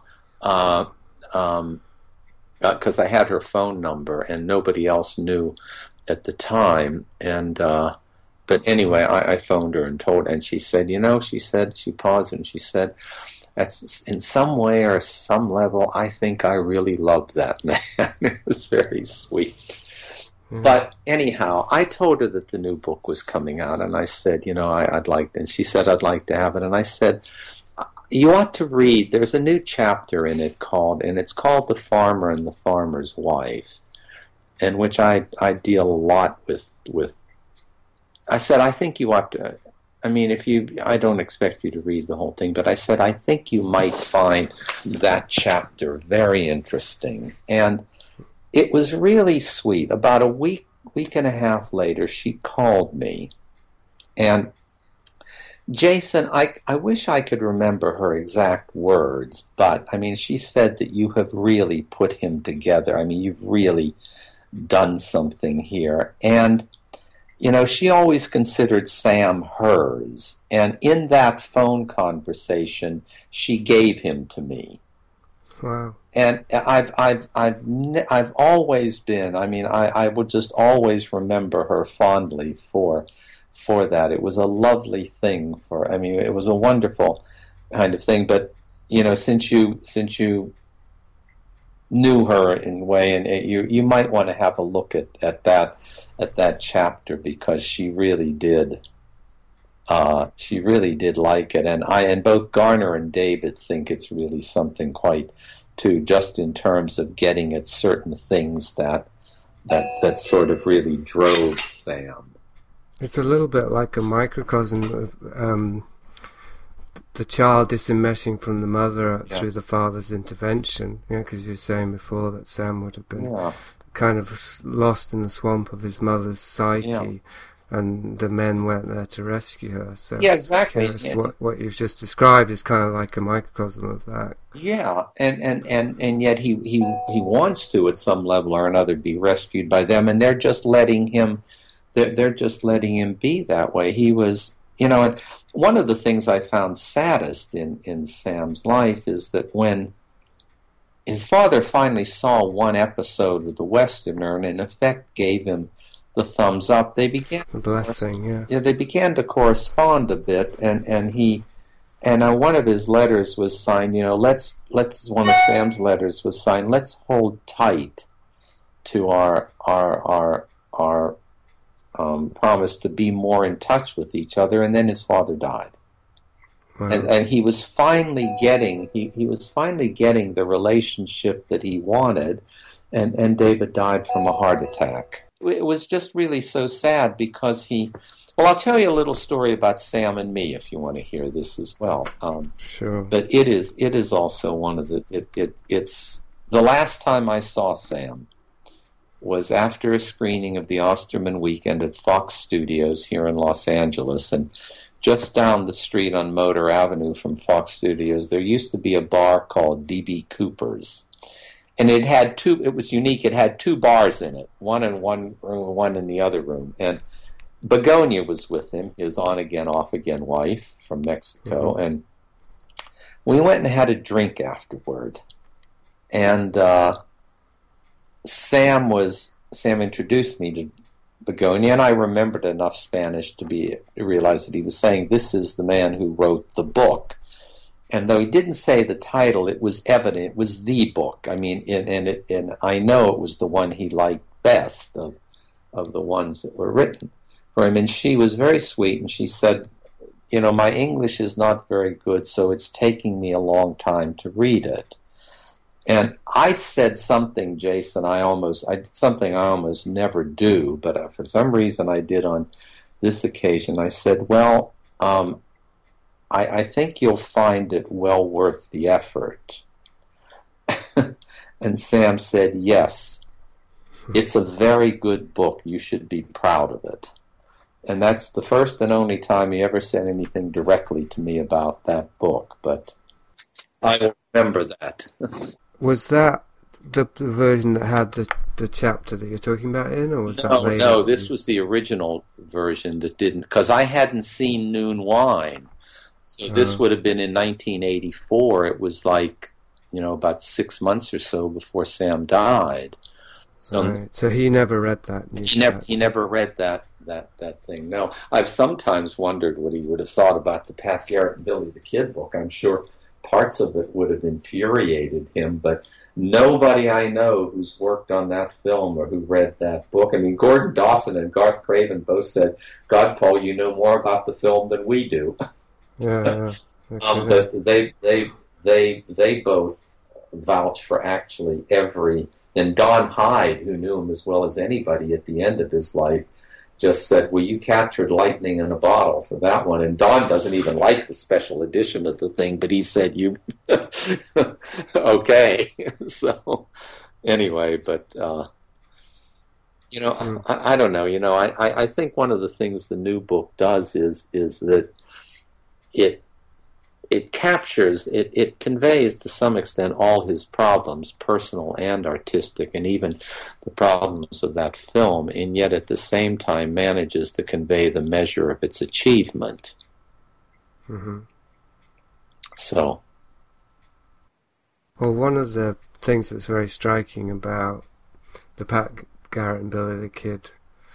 Because I had her phone number and nobody else knew at the time. And but anyway, I phoned her and told her, and she said, she paused and she said, that's in some way or some level, I think I really love that man. It was very sweet. But anyhow, I told her that the new book was coming out, and I said, I'd like, and she said, I'd like to have it. And I said, you ought to read, there's a new chapter in it it's called The Farmer and the Farmer's Wife, in which I deal a lot with, I said, I think you ought to, I don't expect you to read the whole thing, but I said, I think you might find that chapter very interesting. And it was really sweet. About a week and a half later, she called me. And Jason, I wish I could remember her exact words, but, she said that you have really put him together. You've really done something here. And, she always considered Sam hers. And in that phone conversation, she gave him to me. Wow. And I've always been, I would just always remember her fondly for that. It was a lovely thing it was a wonderful kind of thing. But, since you knew her in a way, and you might want to have a look at that chapter, because she really did like it. And both Garner and David think it's really something quite too, just in terms of getting at certain things that sort of really drove Sam. It's a little bit like a microcosm of the child disenmeshing from the mother through the father's intervention. Because you were saying before that Sam would have been kind of lost in the swamp of his mother's psyche, and the men went there to rescue her. So exactly. What you've just described is kind of like a microcosm of that. Yeah, and yet he wants to, at some level or another, be rescued by them, and they're just letting him. They're just letting him be that way. He was, and one of the things I found saddest in Sam's life is that when his father finally saw one episode of The Westerner and in effect gave him the thumbs up, they began the blessing, they began to correspond a bit, and he And one of his letters was signed, one of Sam's letters was signed, let's hold tight to our promise to be more in touch with each other. And then his father died. Wow. And he was finally getting the relationship that he wanted, and David died from a heart attack. It was just really so sad because I'll tell you a little story about Sam and me if you want to hear this as well. Sure. But it is also one of it's the last time I saw Sam was after a screening of the Osterman Weekend at Fox Studios here in Los Angeles, and just down the street on Motor Avenue from Fox Studios, there used to be a bar called D.B. Cooper's. And it was unique. It had two bars in it, one in one room, one in the other room. And Begonia was with him, his on-again, off-again wife from Mexico. Mm-hmm. And we went and had a drink afterward. And Sam introduced me to Begonia, and I remembered enough Spanish to realize that he was saying, this is the man who wrote the book. And though he didn't say the title, it was evident it was the book. I mean, and I know it was the one he liked best of the ones that were written for him. And she was very sweet, and she said, my English is not very good, so it's taking me a long time to read it. And I said something, Jason, I did something I almost never do, but for some reason I did on this occasion. I said, well, I think you'll find it well worth the effort. And Sam said, yes, it's a very good book. You should be proud of it. And that's the first and only time he ever said anything directly to me about that book, but I remember that. Was that the version that had the chapter that you're talking about in, or was that later? No, this was the original version that didn't, because I hadn't seen Noon Wine. So this would have been in 1984. It was like, about 6 months or so before Sam died. So, right. So he never read that. He never read that thing. No, I've sometimes wondered what he would have thought about the Pat Garrett and Billy the Kid book. I'm sure parts of it would have infuriated him, but nobody I know who's worked on that film or who read that book. I mean, Gordon Dawson and Garth Craven both said, God, Paul, you know more about the film than we do. Yeah. They both vouch for actually and Don Hyde, who knew him as well as anybody at the end of his life, just said, well, you captured lightning in a bottle for that one. And Don doesn't even like the special edition of the thing, but he said, you, okay. So anyway, but, I don't know. I think one of the things the new book does is that it captures, it conveys to some extent all his problems, personal and artistic, and even the problems of that film, and yet at the same time manages to convey the measure of its achievement. Mm-hmm. So. Well, one of the things that's very striking about the Pat Garrett and Billy the Kid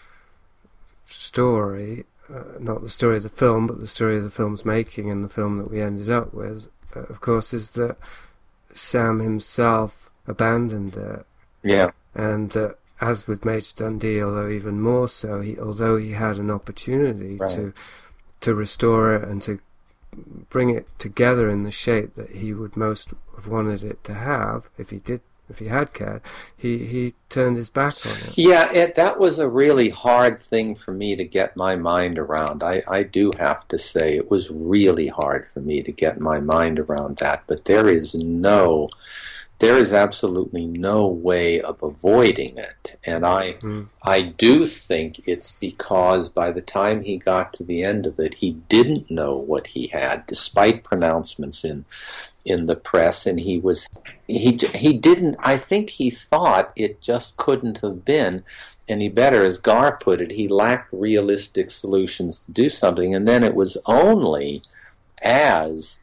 story, not the story of the film, but the story of the film's making and the film that we ended up with, of course, is that Sam himself abandoned it. Yeah. And as with Major Dundee, although even more so, although he had an opportunity right. to restore it and to bring it together in the shape that he would most have wanted it to have, if he had cared, he turned his back on it. Yeah, that was a really hard thing for me to get my mind around. I do have to say it was really hard for me to get my mind around that, but there is absolutely no way of avoiding it. And I do think it's because by the time he got to the end of it, he didn't know what he had, despite pronouncements in the press, and he didn't, I think he thought it just couldn't have been any better. As Gar put it, he lacked realistic solutions to do something, and then it was only as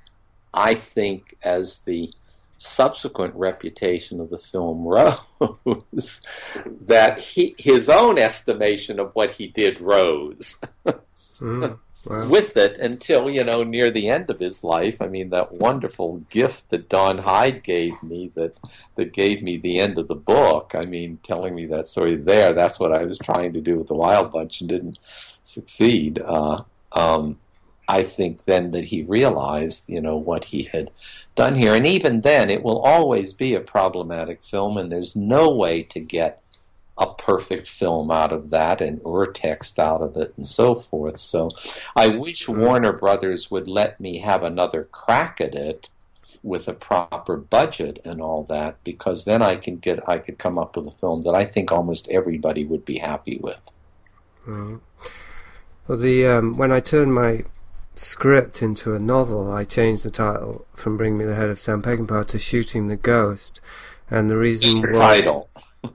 the subsequent reputation of the film rose that his own estimation of what he did rose. Wow. with it until, near the end of his life. I mean, that wonderful gift that Don Hyde gave me that gave me the end of the book. I mean, telling me that story there, that's what I was trying to do with the Wild Bunch and didn't succeed. I think then that he realized, what he had done here. And even then, it will always be a problematic film, and there's no way to get a perfect film out of that and urtext out of it and so forth. So I wish Warner Brothers would let me have another crack at it with a proper budget and all that, because then I could come up with a film that I think almost everybody would be happy with. Well, when I turned my script into a novel, I changed the title from Bring Me the Head of Sam Peckinpah to Shooting the Ghost, and the reason was... Title.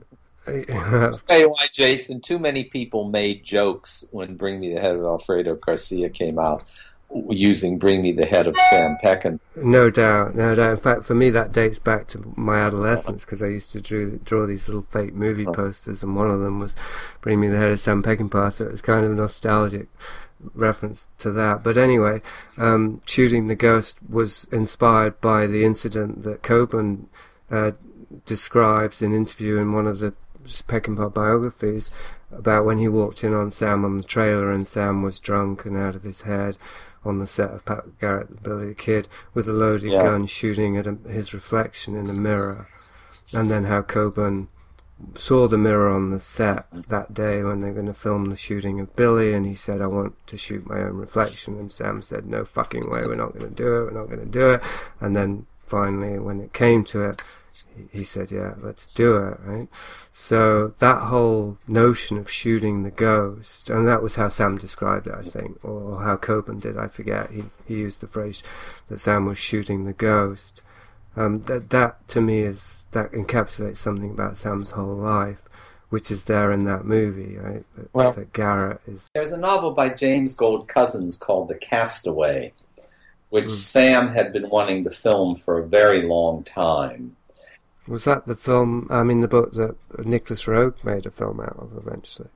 I'll tell you why, Jason. Too many people made jokes when Bring Me the Head of Alfredo Garcia came out using Bring Me the Head of Sam Peckinpah. No doubt. In fact, for me, that dates back to my adolescence, because I used to draw these little fake movie posters, and one of them was Bring Me the Head of Sam Peckinpah, so it was kind of nostalgic reference to that. But anyway, Shooting the Ghost was inspired by the incident that Coburn describes in interview in one of the Peckinpah biographies about when he walked in on Sam on the trailer, and Sam was drunk and out of his head on the set of Pat Garrett and Billy the Kid with a loaded gun shooting at his reflection in a mirror, and then how Coburn saw the mirror on the set that day when they were going to film the shooting of Billy, and he said, I want to shoot my own reflection, and Sam said, no fucking way, we're not going to do it, and then finally when it came to it, he said, yeah, let's do it, right? So that whole notion of shooting the ghost, and that was how Sam described it, I think, or how Coburn did, I forget. He used the phrase that Sam was shooting the ghost. That to me that encapsulates something about Sam's whole life, which is there in that movie, right? That Garrett is... There's a novel by James Gold Cousins called The Castaway, which Sam had been wanting to film for a very long time. Was that the film, the book that Nicholas Roeg made a film out of eventually?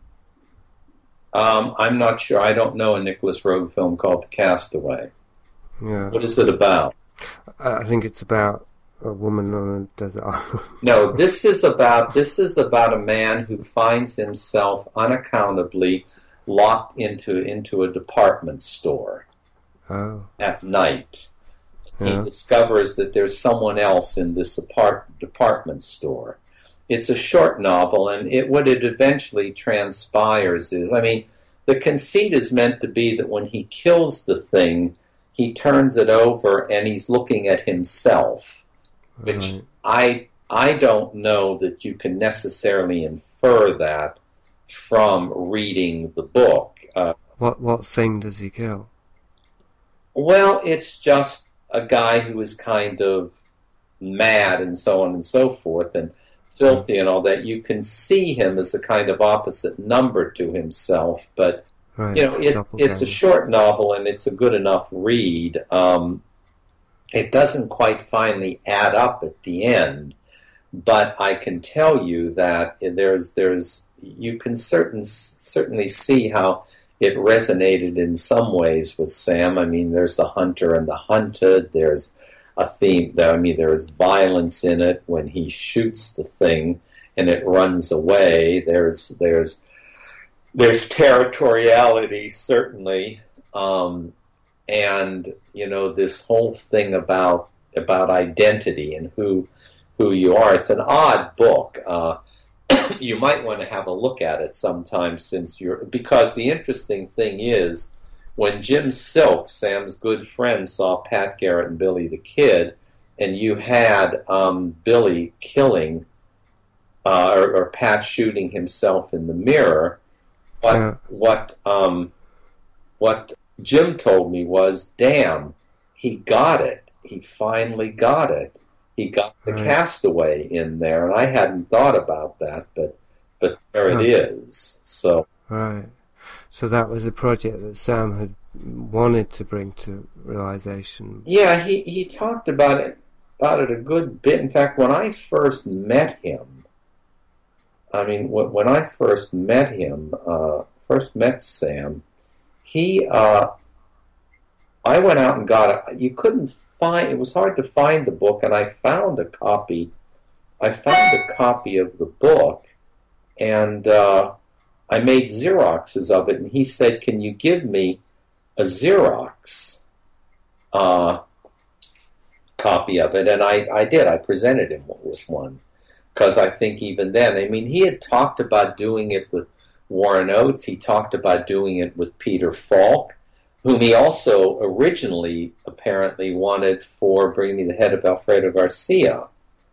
I'm not sure. I don't know a Nicholas Roeg film called The Castaway. Yeah. What is it about? I think it's about a woman on a desert island. No, this is about a man who finds himself unaccountably locked into a department store at night. He discovers that there's someone else in this department store. It's a short novel, and what it eventually transpires is, the conceit is meant to be that when he kills the thing, he turns it over and he's looking at himself, which I don't know that you can necessarily infer that from reading the book. What thing does he kill? Well, it's just a guy who is kind of mad and so on and so forth and filthy and all that. You can see him as a kind of opposite number to himself, but it's a short novel and it's a good enough read. It doesn't quite finally add up at the end, but I can tell you that you can certainly see how it resonated in some ways with Sam. There's the hunter and the hunted. There's a theme. There's violence in it when he shoots the thing and it runs away. There's territoriality, certainly, and this whole thing about identity and who you are. It's an odd book. You might want to have a look at it sometime, because the interesting thing is, when Jim Silk, Sam's good friend, saw Pat Garrett and Billy the Kid, and you had Billy killing or Pat shooting himself in the mirror, what Jim told me was, damn, he got it. He finally got it. He got the Castaway in there, and I hadn't thought about that, but there it is. So So that was a project that Sam had wanted to bring to realization. Yeah, he talked about it a good bit. In fact, when I first met him, when I first met Sam, he I went out and got it. You couldn't find, it was hard to find the book, and I found a copy. I found a copy of the book, and I made Xeroxes of it, and he said, "Can you give me a Xerox copy of it?" And I did. I presented him with one, because I think even then, I mean, he had talked about doing it with Warren Oates. He talked about doing it with Peter Falk, whom he also originally apparently wanted for Bring Me the Head of Alfredo Garcia.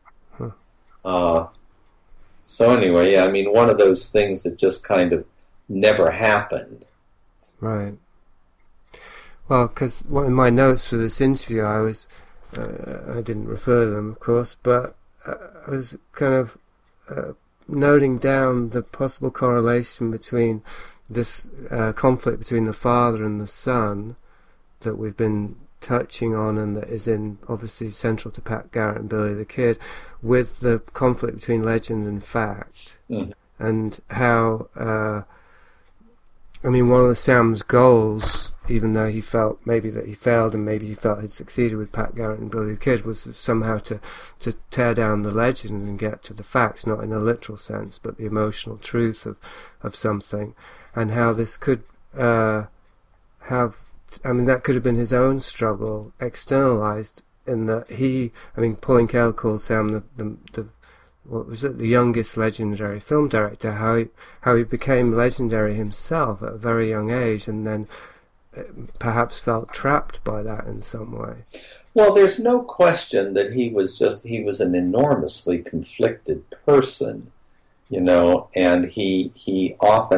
So anyway, yeah, I mean, one of those things that just kind of never happened. Right. Well, because in my notes for this interview, I didn't refer to them, of course, but I was kind of noting down the possible correlation between this conflict between the father and the son that we've been touching on, and that is obviously central to Pat Garrett and Billy the Kid, with the conflict between legend and fact. And how I mean, one of Sam's goals, even though he felt maybe that he failed and maybe he felt he'd succeeded with Pat Garrett and Billy the Kid, was somehow to tear down the legend and get to the facts, not in a literal sense, but the emotional truth of something. And how this could that could have been his own struggle externalized, in that Pauline Kael called Sam the what was it, the youngest legendary film director, how he became legendary himself at a very young age, and then perhaps felt trapped by that in some way. Well, there's no question that he was an enormously conflicted person, and he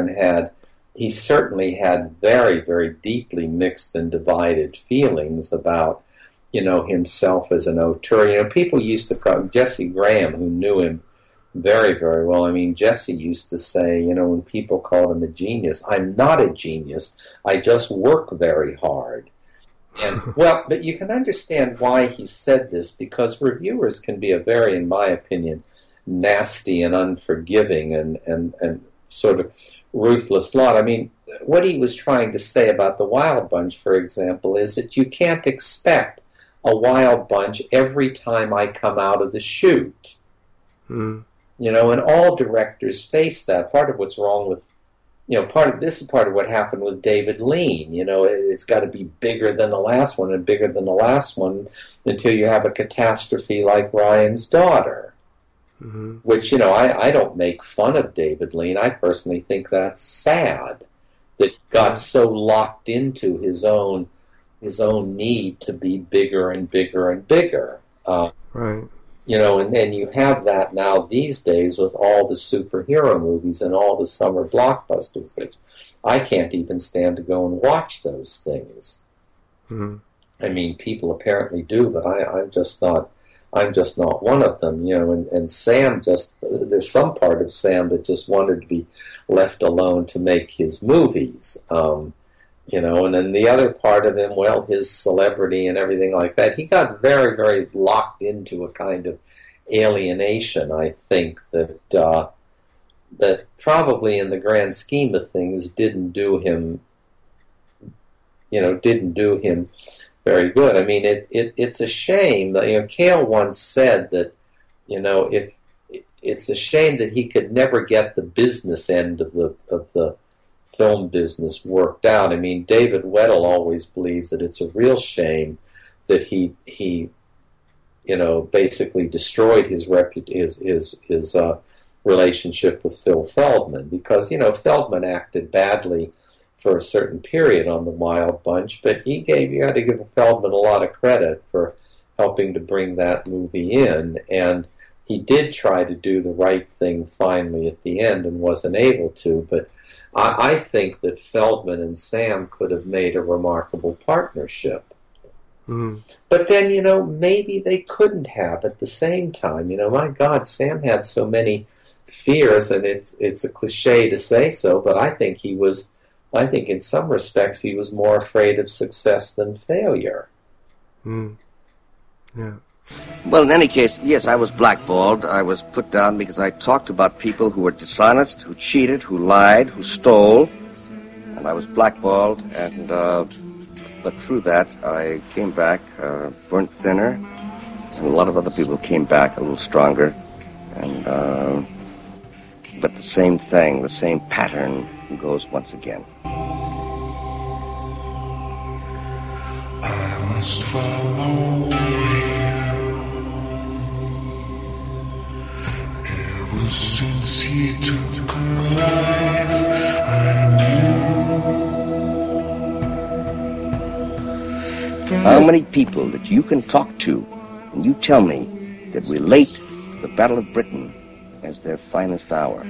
certainly had very, very deeply mixed and divided feelings about, himself as an auteur. People used to call Jesse Graham, who knew him very, very well. I mean, Jesse used to say, when people called him a genius, "I'm not a genius. I just work very hard." And well, but you can understand why he said this, because reviewers can be a very, in my opinion, nasty and unforgiving and sort of ruthless lot. I mean, what he was trying to say about the Wild Bunch, for example, is that you can't expect a Wild Bunch every time I come out of the shoot. And all directors face that. Part of what's wrong with, this is part of what happened with David Lean. It's got to be bigger than the last one and bigger than the last one until you have a catastrophe like Ryan's Daughter. Which, I don't make fun of David Lean. I personally think that's sad that he got so locked into his own need to be bigger and bigger and bigger. Right. And then you have that now these days with all the superhero movies and all the summer blockbusters. That I can't even stand to go and watch those things. I mean, people apparently do, but I'm just not one of them, and Sam there's some part of Sam that just wanted to be left alone to make his movies, and then the other part of him, well, his celebrity and everything like that, he got very, very locked into a kind of alienation, I think, that probably in the grand scheme of things didn't do him very good. I mean, it's a shame that, Kael once said that, it's a shame that he could never get the business end of the film business worked out. I mean, David Weddell always believes that it's a real shame that he basically destroyed his relationship with Phil Feldman, because Feldman acted badly for a certain period on the Wild Bunch, but you got to give Feldman a lot of credit for helping to bring that movie in, and he did try to do the right thing finally at the end and wasn't able to, but I think that Feldman and Sam could have made a remarkable partnership. But then, maybe they couldn't have at the same time. My God, Sam had so many fears, and it's a cliche to say so, but I think in some respects he was more afraid of success than failure. Yeah. Well, in any case, yes, I was blackballed. I was put down because I talked about people who were dishonest, who cheated, who lied, who stole. And I was blackballed, and But through that, I came back burnt thinner, and a lot of other people came back a little stronger. And but the same thing, the same pattern goes once again. I must follow you. Ever since he took her life, I knew. How many people that you can talk to and you tell me that relate the Battle of Britain as their finest hour?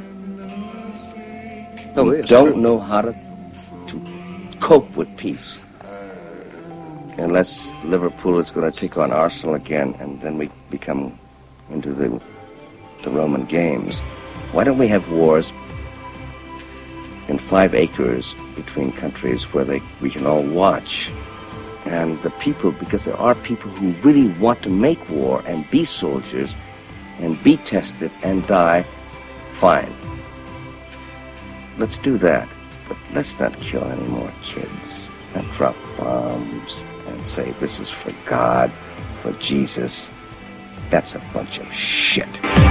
No, we don't know how to cope with peace unless Liverpool is going to take on Arsenal again, and then we become into the Roman games. Why don't we have wars in 5 acres between countries where we can all watch? And the people, because there are people who really want to make war and be soldiers and be tested and die, fine. Let's do that. But let's not kill any more kids and drop bombs and say this is for God, for Jesus. That's a bunch of shit.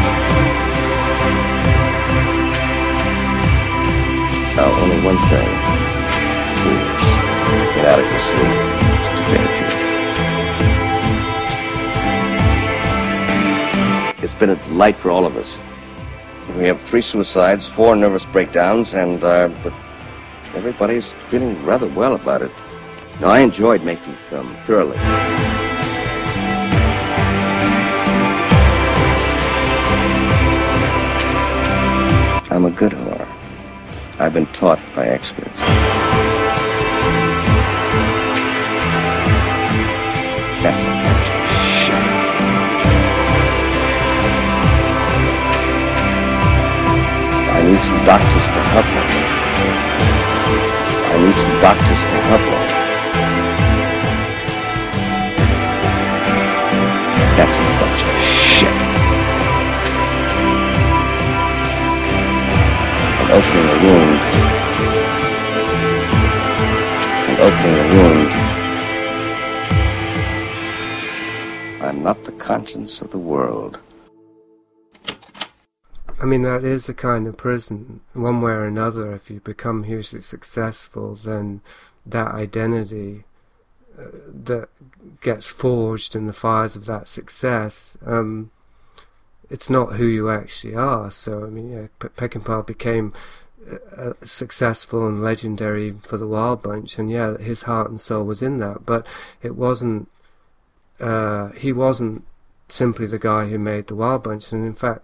Now, only one thing. Fools. Inadequacy. It's been a delight for all of us. We have 3 suicides, 4 nervous breakdowns, and but everybody's feeling rather well about it. Now, I enjoyed making the film thoroughly. I'm a good whore. I've been taught by experts. That's a bunch of shit. I need some doctors to help me. I need some doctors to help me. That's a bunch of shit. And opening a wound. And opening a wound. I'm not the conscience of the world. I mean, that is a kind of prison. One way or another, if you become hugely successful, then that identity that gets forged in the fires of that success, it's not who you actually are. So, I mean, yeah, Peckinpah became successful and legendary even for the Wild Bunch, and yeah, his heart and soul was in that, but it wasn't he wasn't simply the guy who made the Wild Bunch. And in fact,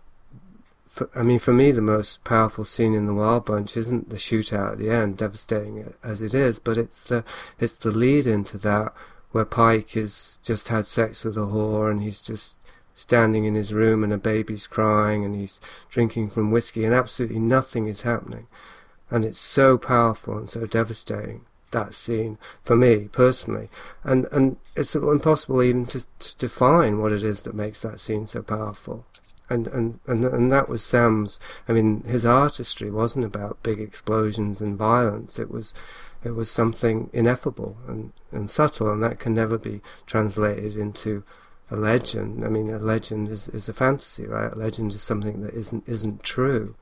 for me, the most powerful scene in the Wild Bunch isn't the shootout at the end, devastating as it is, but it's the lead into that, where Pike has just had sex with a whore, and he's just standing in his room, and a baby's crying, and he's drinking from whiskey, and absolutely nothing is happening. And it's so powerful and so devastating, that scene, for me personally, and it's impossible even to define what it is that makes that scene so powerful. And that was Sam's. I mean, his artistry wasn't about big explosions and violence. It was something ineffable and subtle, and that can never be translated into a legend. I mean, a legend is a fantasy, right? A legend is something that isn't true.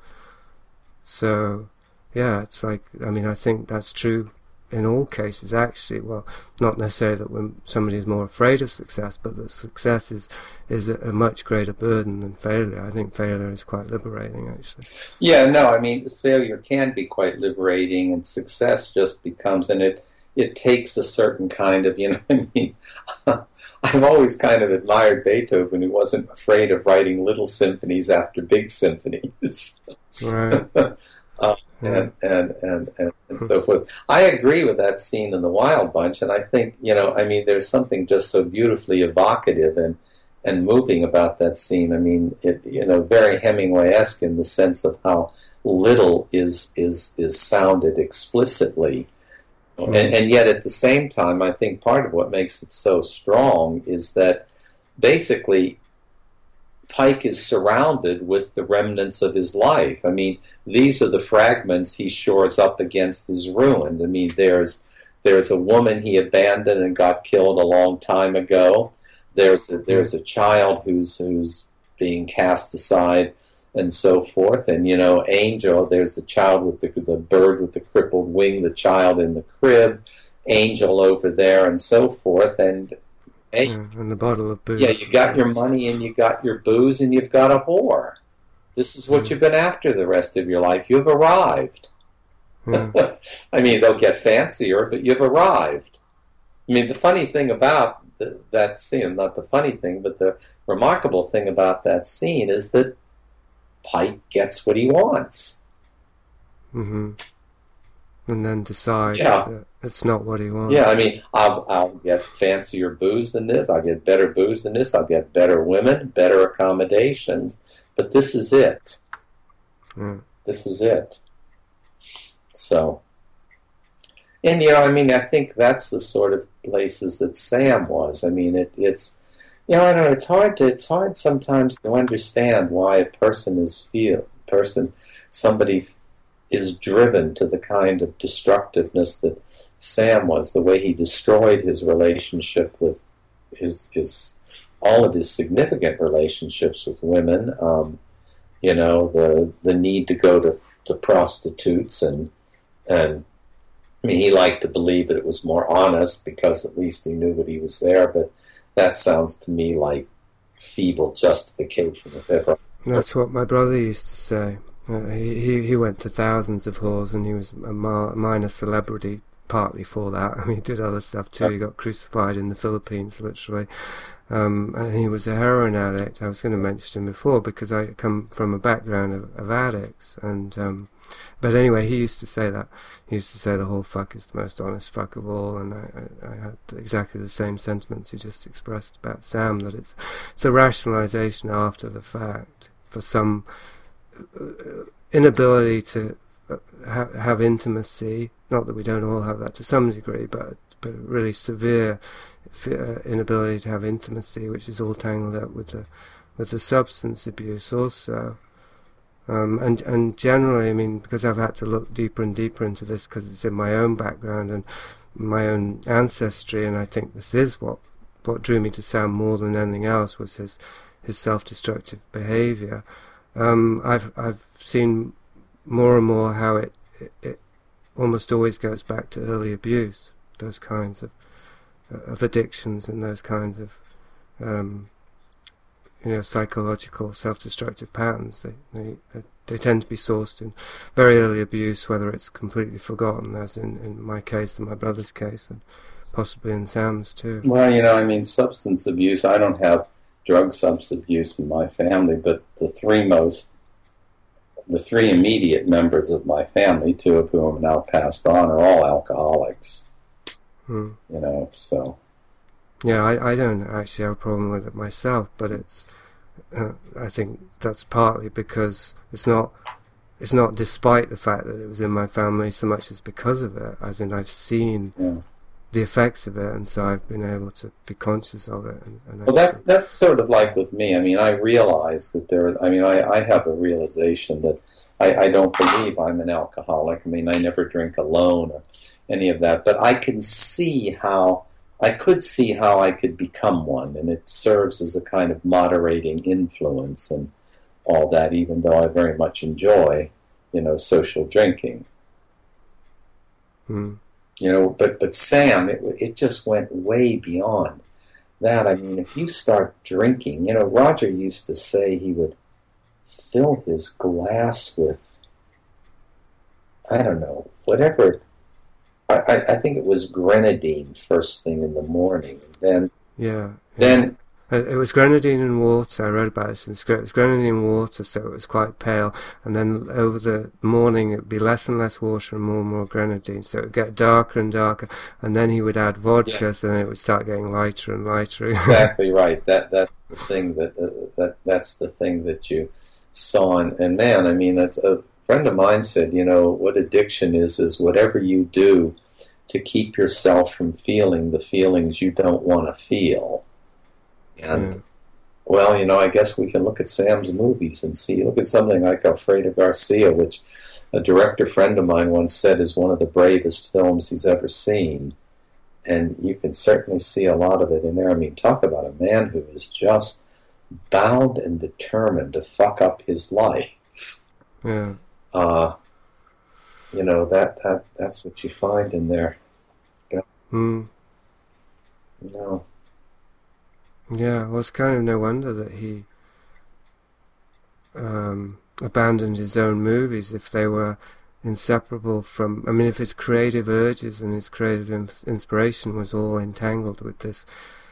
So yeah, it's like, I mean, I think that's true in all cases, actually. Well, not necessarily that when somebody's more afraid of success, but that success is a much greater burden than failure. I think failure is quite liberating, actually. Yeah, no, I mean, failure can be quite liberating, and success just becomes, and it takes a certain kind of, I mean, I've always kind of admired Beethoven, who wasn't afraid of writing little symphonies after big symphonies. Right. And so forth. I agree with that scene in the Wild Bunch, and I think, I mean, there's something just so beautifully evocative and moving about that scene. I mean, it, very Hemingway-esque in the sense of how little is sounded explicitly. And yet at the same time, I think part of what makes it so strong is that basically Pike is surrounded with the remnants of his life. I mean, these are the fragments he shores up against his ruin. I mean, there's There's a woman he abandoned and got killed a long time ago. There's a child who's being cast aside, and so forth. And Angel, there's the child with the bird with the crippled wing, the child in the crib, Angel over there, and so forth. And and the bottle of booze. Yeah, you got your money and you got your booze and you've got a whore. This is what you've been after the rest of your life. You've arrived. I mean, they'll get fancier, but you've arrived. I mean, the funny thing about that scene, not the funny thing, but the remarkable thing about that scene is that Pike gets what he wants. Mm-hmm. And then decides that it's not what he wants. Yeah, I mean, I'll get fancier booze than this. I'll get better booze than this. I'll get better women, better accommodations. But this is it. This is it. So, and I mean, I think that's the sort of places that Sam was. I mean, it's I don't know. It's hard sometimes to understand why a person somebody is driven to the kind of destructiveness that Sam was. The way he destroyed his relationship with all of his significant relationships with women. The need to go to prostitutes and I mean, he liked to believe that it was more honest because at least he knew that he was there, but that sounds to me like feeble justification, if ever. That's what my brother used to say. He went to thousands of whores, and he was a minor celebrity partly for that. I mean, he did other stuff too. He got crucified in the Philippines, literally. And he was a heroin addict. I was going to mention him before because I come from a background of addicts. And but anyway, he used to say that. He used to say the whole fuck is the most honest fuck of all. And I had exactly the same sentiments you just expressed about Sam, that it's a rationalization after the fact for some inability to have intimacy. Not that we don't all have that to some degree, but really severe inability to have intimacy, which is all tangled up with the substance abuse also. And generally, I mean, because I've had to look deeper and deeper into this because it's in my own background and my own ancestry, and I think this is what drew me to Sam more than anything else was his self-destructive behaviour. I've seen more and more how it almost always goes back to early abuse, those kinds of addictions and those kinds of psychological self-destructive patterns. They tend to be sourced in very early abuse, whether it's completely forgotten, as in my case and my brother's case, and possibly in Sam's too. Well, I mean, substance abuse, I don't have drug substance abuse in my family, but the three immediate members of my family, two of whom have now passed on, are all alcoholics. So. Yeah, I don't actually have a problem with it myself, but it's I think that's partly because it's not despite the fact that it was in my family so much as because of it, as in I've seen the effects of it, and so I've been able to be conscious of it. Well, that's sort of like with me. I mean, I realize that I have a realization that I don't believe I'm an alcoholic. I mean, I never drink alone or any of that, but I could see how I could become one, and it serves as a kind of moderating influence and all that, even though I very much enjoy, social drinking. But Sam, it just went way beyond that. I mean, if you start drinking, Roger used to say he would fill his glass with, I don't know, whatever. I think it was grenadine first thing in the morning. Then it was grenadine and water. I read about this in the script. It was grenadine and water, so it was quite pale. And then over the morning, it would be less and less water and more grenadine. So it would get darker and darker. And then he would add vodka, so then it would start getting lighter and lighter. Exactly right. That's the thing that's the thing that you saw. And man, I mean, that's a friend of mine said, what addiction is whatever you do to keep yourself from feeling the feelings you don't want to feel. And, well, I guess we can look at Sam's movies and see. Look at something like Alfredo Garcia, which a director friend of mine once said is one of the bravest films he's ever seen. And you can certainly see a lot of it in there. I mean, talk about a man who is just bound and determined to fuck up his life. Yeah. You know, that's what you find in there. You know. Yeah, well, it's kind of no wonder that he abandoned his own movies if they were inseparable from... I mean, if his creative urges and his creative inspiration was all entangled with this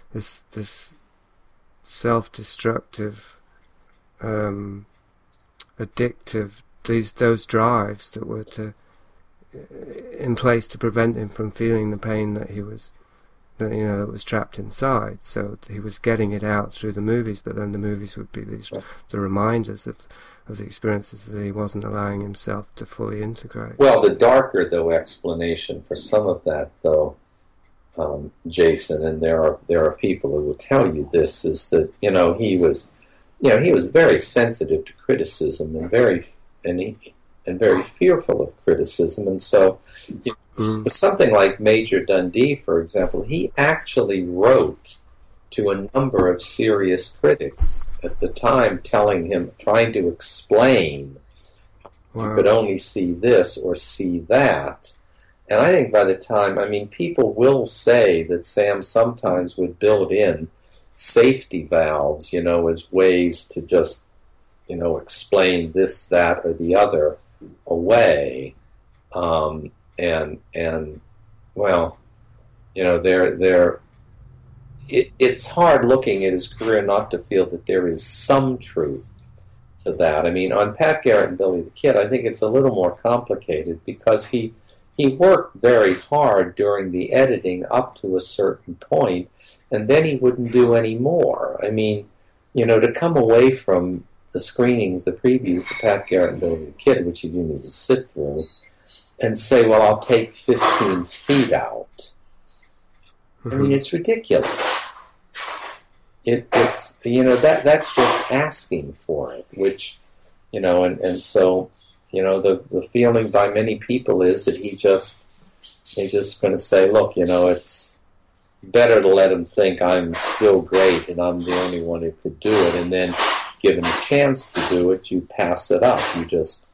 self-destructive, addictive, those drives that were in place to prevent him from feeling the pain that that was trapped inside. So he was getting it out through the movies, but then the movies would be the reminders of the experiences that he wasn't allowing himself to fully integrate. Well, the darker, though, explanation for some of that, though, Jason, and there are people who will tell you this, is that he was very sensitive to criticism and very fearful of criticism, and so something like Major Dundee, for example, he actually wrote to a number of serious critics at the time, trying to explain you could only see this or see that. And I think by the time, people will say that Sam sometimes would build in safety valves, as ways to just, explain this, that, or the other away. It's hard looking at his career not to feel that there is some truth to that. I mean, on Pat Garrett and Billy the Kid, I think it's a little more complicated because he worked very hard during the editing up to a certain point, and then he wouldn't do any more. I mean, to come away from the screenings, the previews of Pat Garrett and Billy the Kid, which he didn't even sit through, and say, well, I'll take 15 feet out. I mean, it's ridiculous. It's that's just asking for it, which, and so, the feeling by many people is that he's just going to say, look, it's better to let him think I'm still great and I'm the only one who could do it, and then given a chance to do it, you pass it up. You just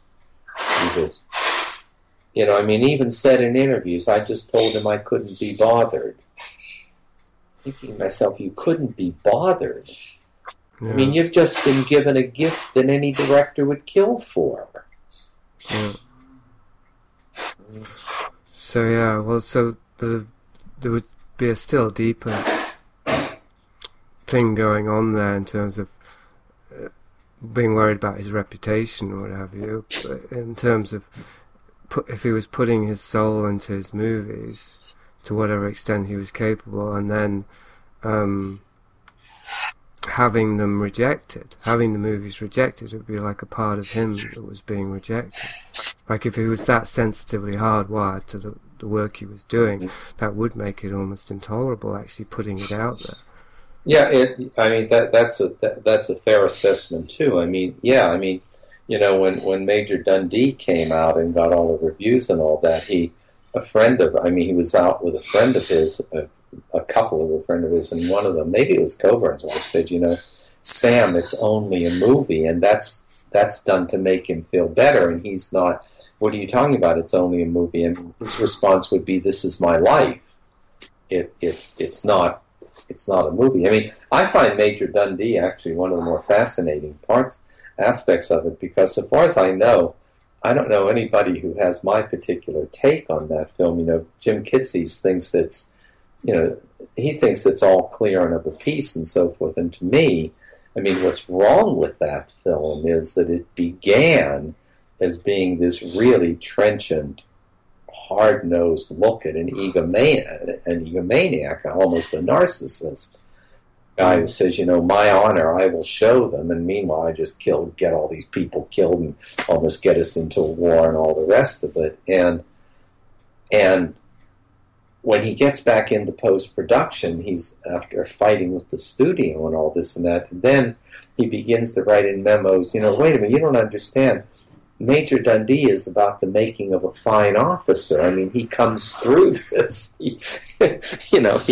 even said in interviews, I just told him I couldn't be bothered. Thinking to myself, you couldn't be bothered. Yeah. I mean, you've just been given a gift that any director would kill for. Yeah. So there would be a still deeper thing going on there in terms of being worried about his reputation or what have you. In terms of if he was putting his soul into his movies, to whatever extent he was capable, and then having the movies rejected, it would be like a part of him that was being rejected. Like if he was that sensitively hardwired to the work he was doing, that would make it almost intolerable, actually putting it out there. Yeah, that's a fair assessment too. When Major Dundee came out and got all the reviews and all that, he was out with a friend of his, a couple of a friend of his, and one of them, maybe it was Coburn's wife, said, Sam, it's only a movie, and that's done to make him feel better, and he's not, what are you talking about, it's only a movie? And his response would be, this is my life. It's not a movie. I mean, I find Major Dundee actually one of the more fascinating aspects of it, because so far as I know, I don't know anybody who has my particular take on that film. Jim Kitses thinks he thinks it's all clear and of a piece and so forth. And to me, what's wrong with that film is that it began as being this really trenchant, hard-nosed look at an egomaniac, almost a narcissist. Guy who says, my honor, I will show them, and meanwhile I just get all these people killed and almost get us into a war and all the rest of it. And when he gets back into post-production, he's after fighting with the studio and all this and that, and then he begins to write in memos, wait a minute, you don't understand. Major Dundee is about the making of a fine officer. I mean, he comes through this, that's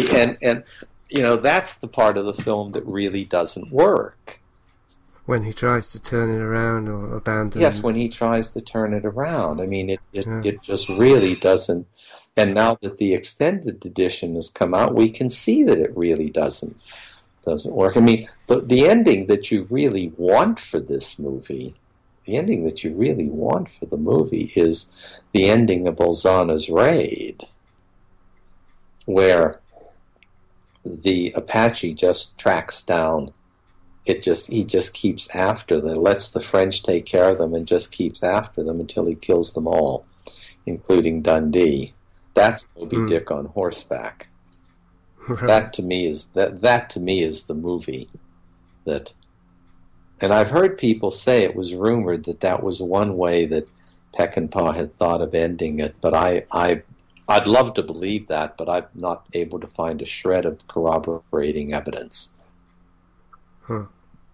the part of the film that really doesn't work. When he tries to turn it around or abandon. Yes, when he tries to turn it around. I mean, it just really doesn't. And now that the extended edition has come out, we can see that it really doesn't work. I mean, the ending that you really want for this movie, the ending that you really want for the movie is the ending of Bolzana's raid, where the Apache just tracks down. He just keeps after them, lets the French take care of them, and just keeps after them until he kills them all, including Dundee. That's Moby Dick on horseback. Right. That to me is the movie that. And I've heard people say it was rumored that was one way that Peckinpah had thought of ending it, but I'd love to believe that, but I'm not able to find a shred of corroborating evidence. Huh.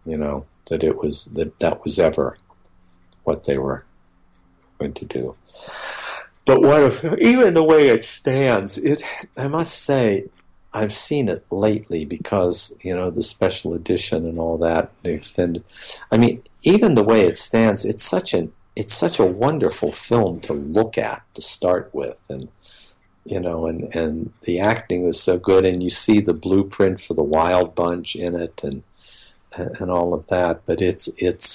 That was ever what they were going to do. But even the way it stands, I must say, I've seen it lately because, the special edition and all that, the extended. I mean, even the way it stands, it's such a wonderful film to look at to start with, and and the acting was so good, and you see the blueprint for the Wild Bunch in it, and all of that. But it's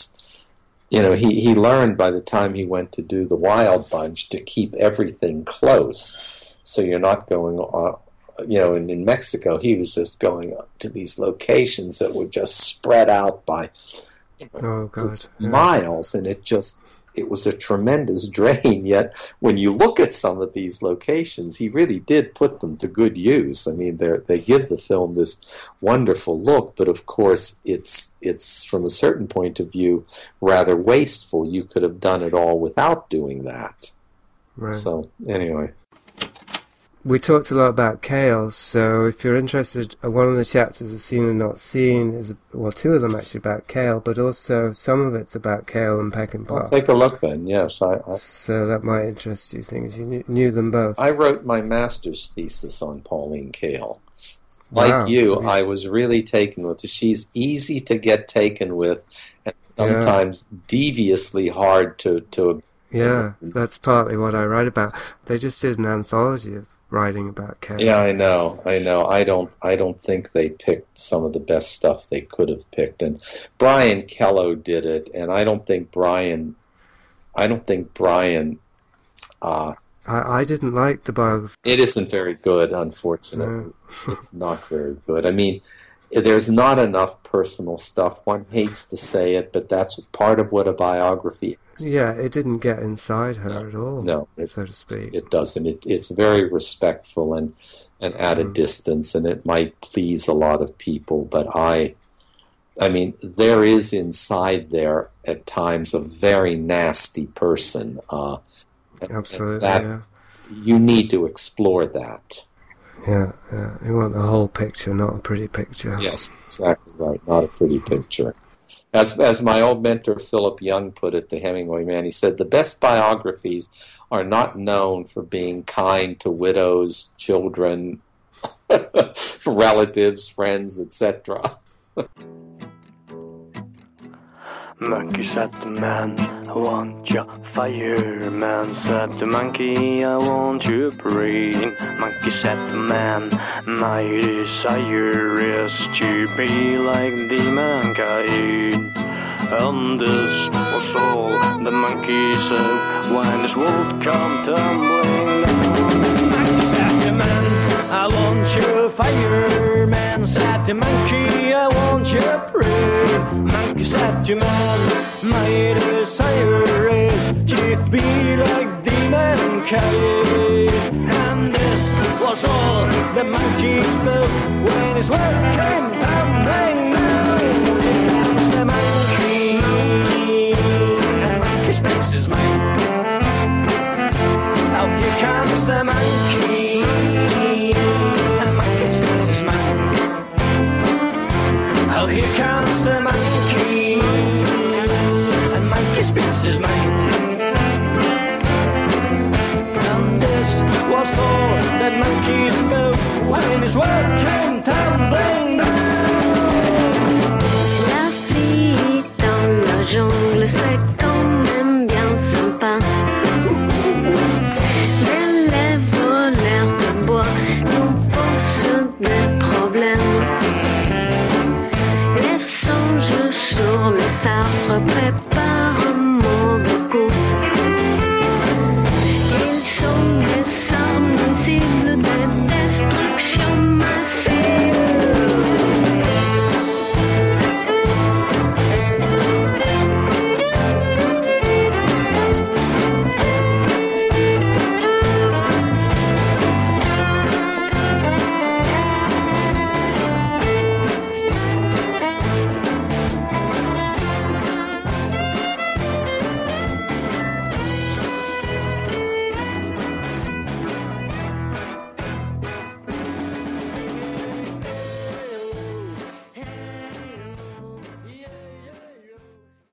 he learned by the time he went to do the Wild Bunch to keep everything close, so you're not going on. And in Mexico, he was just going to these locations that were just spread out by miles, and it was a tremendous drain. Yet, when you look at some of these locations, he really did put them to good use. I mean, they give the film this wonderful look, but of course, it's from a certain point of view rather wasteful. You could have done it all without doing that. Right. So, anyway. We talked a lot about Cale, so if you're interested, one of the chapters of Seen and Not Seen is, two of them actually about Cale, but also some of it's about Cale and Peckinpah. I'll take a look then, yes. So that might interest you, seeing as you knew them both. I wrote my master's thesis on Pauline Kael. Like you, I was really taken with her. She's easy to get taken with, and sometimes deviously hard to. Yeah, that's partly what I write about. They just did an anthology of writing about Cale. Yeah, I know. I don't think they picked some of the best stuff they could have picked. And Brian Kello did it, and I don't think Brian. I didn't like the biography. It isn't very good, unfortunately. No. It's not very good. I mean, there's not enough personal stuff. One hates to say it, but that's part of what a biography is. Yeah, it didn't get inside her at all, so to speak. It doesn't. It's very respectful and at a distance, and it might please a lot of people, but I mean, there is inside there at times a very nasty person. Absolutely, you need to explore that. Yeah. You want the whole picture, not a pretty picture. Yes, exactly right. Not a pretty picture. As my old mentor Philip Young put it, the Hemingway man, he said, the best biographies are not known for being kind to widows, children, relatives, friends, etc. Monkey said the man, I want your fire. Man said the monkey, I want your brain. Monkey said the man, my desire is to be like the mankind. And this was all the monkey said when his world come tumbling down. Monkey said the man, I want your fire. Man said the monkey, I want your brain. Monkey said to man, my desire is to be like the mankind. And this was all the monkey spoke when his world came tumbling down. Here comes the monkey, and monkey speaks his mind. Oh, here comes the monkey, and monkey speaks his mind. Oh, here comes the monkey, and monkey speaks his mind. was all that monkeys built when his world came tumbling down. La vie dans la jungle, c'est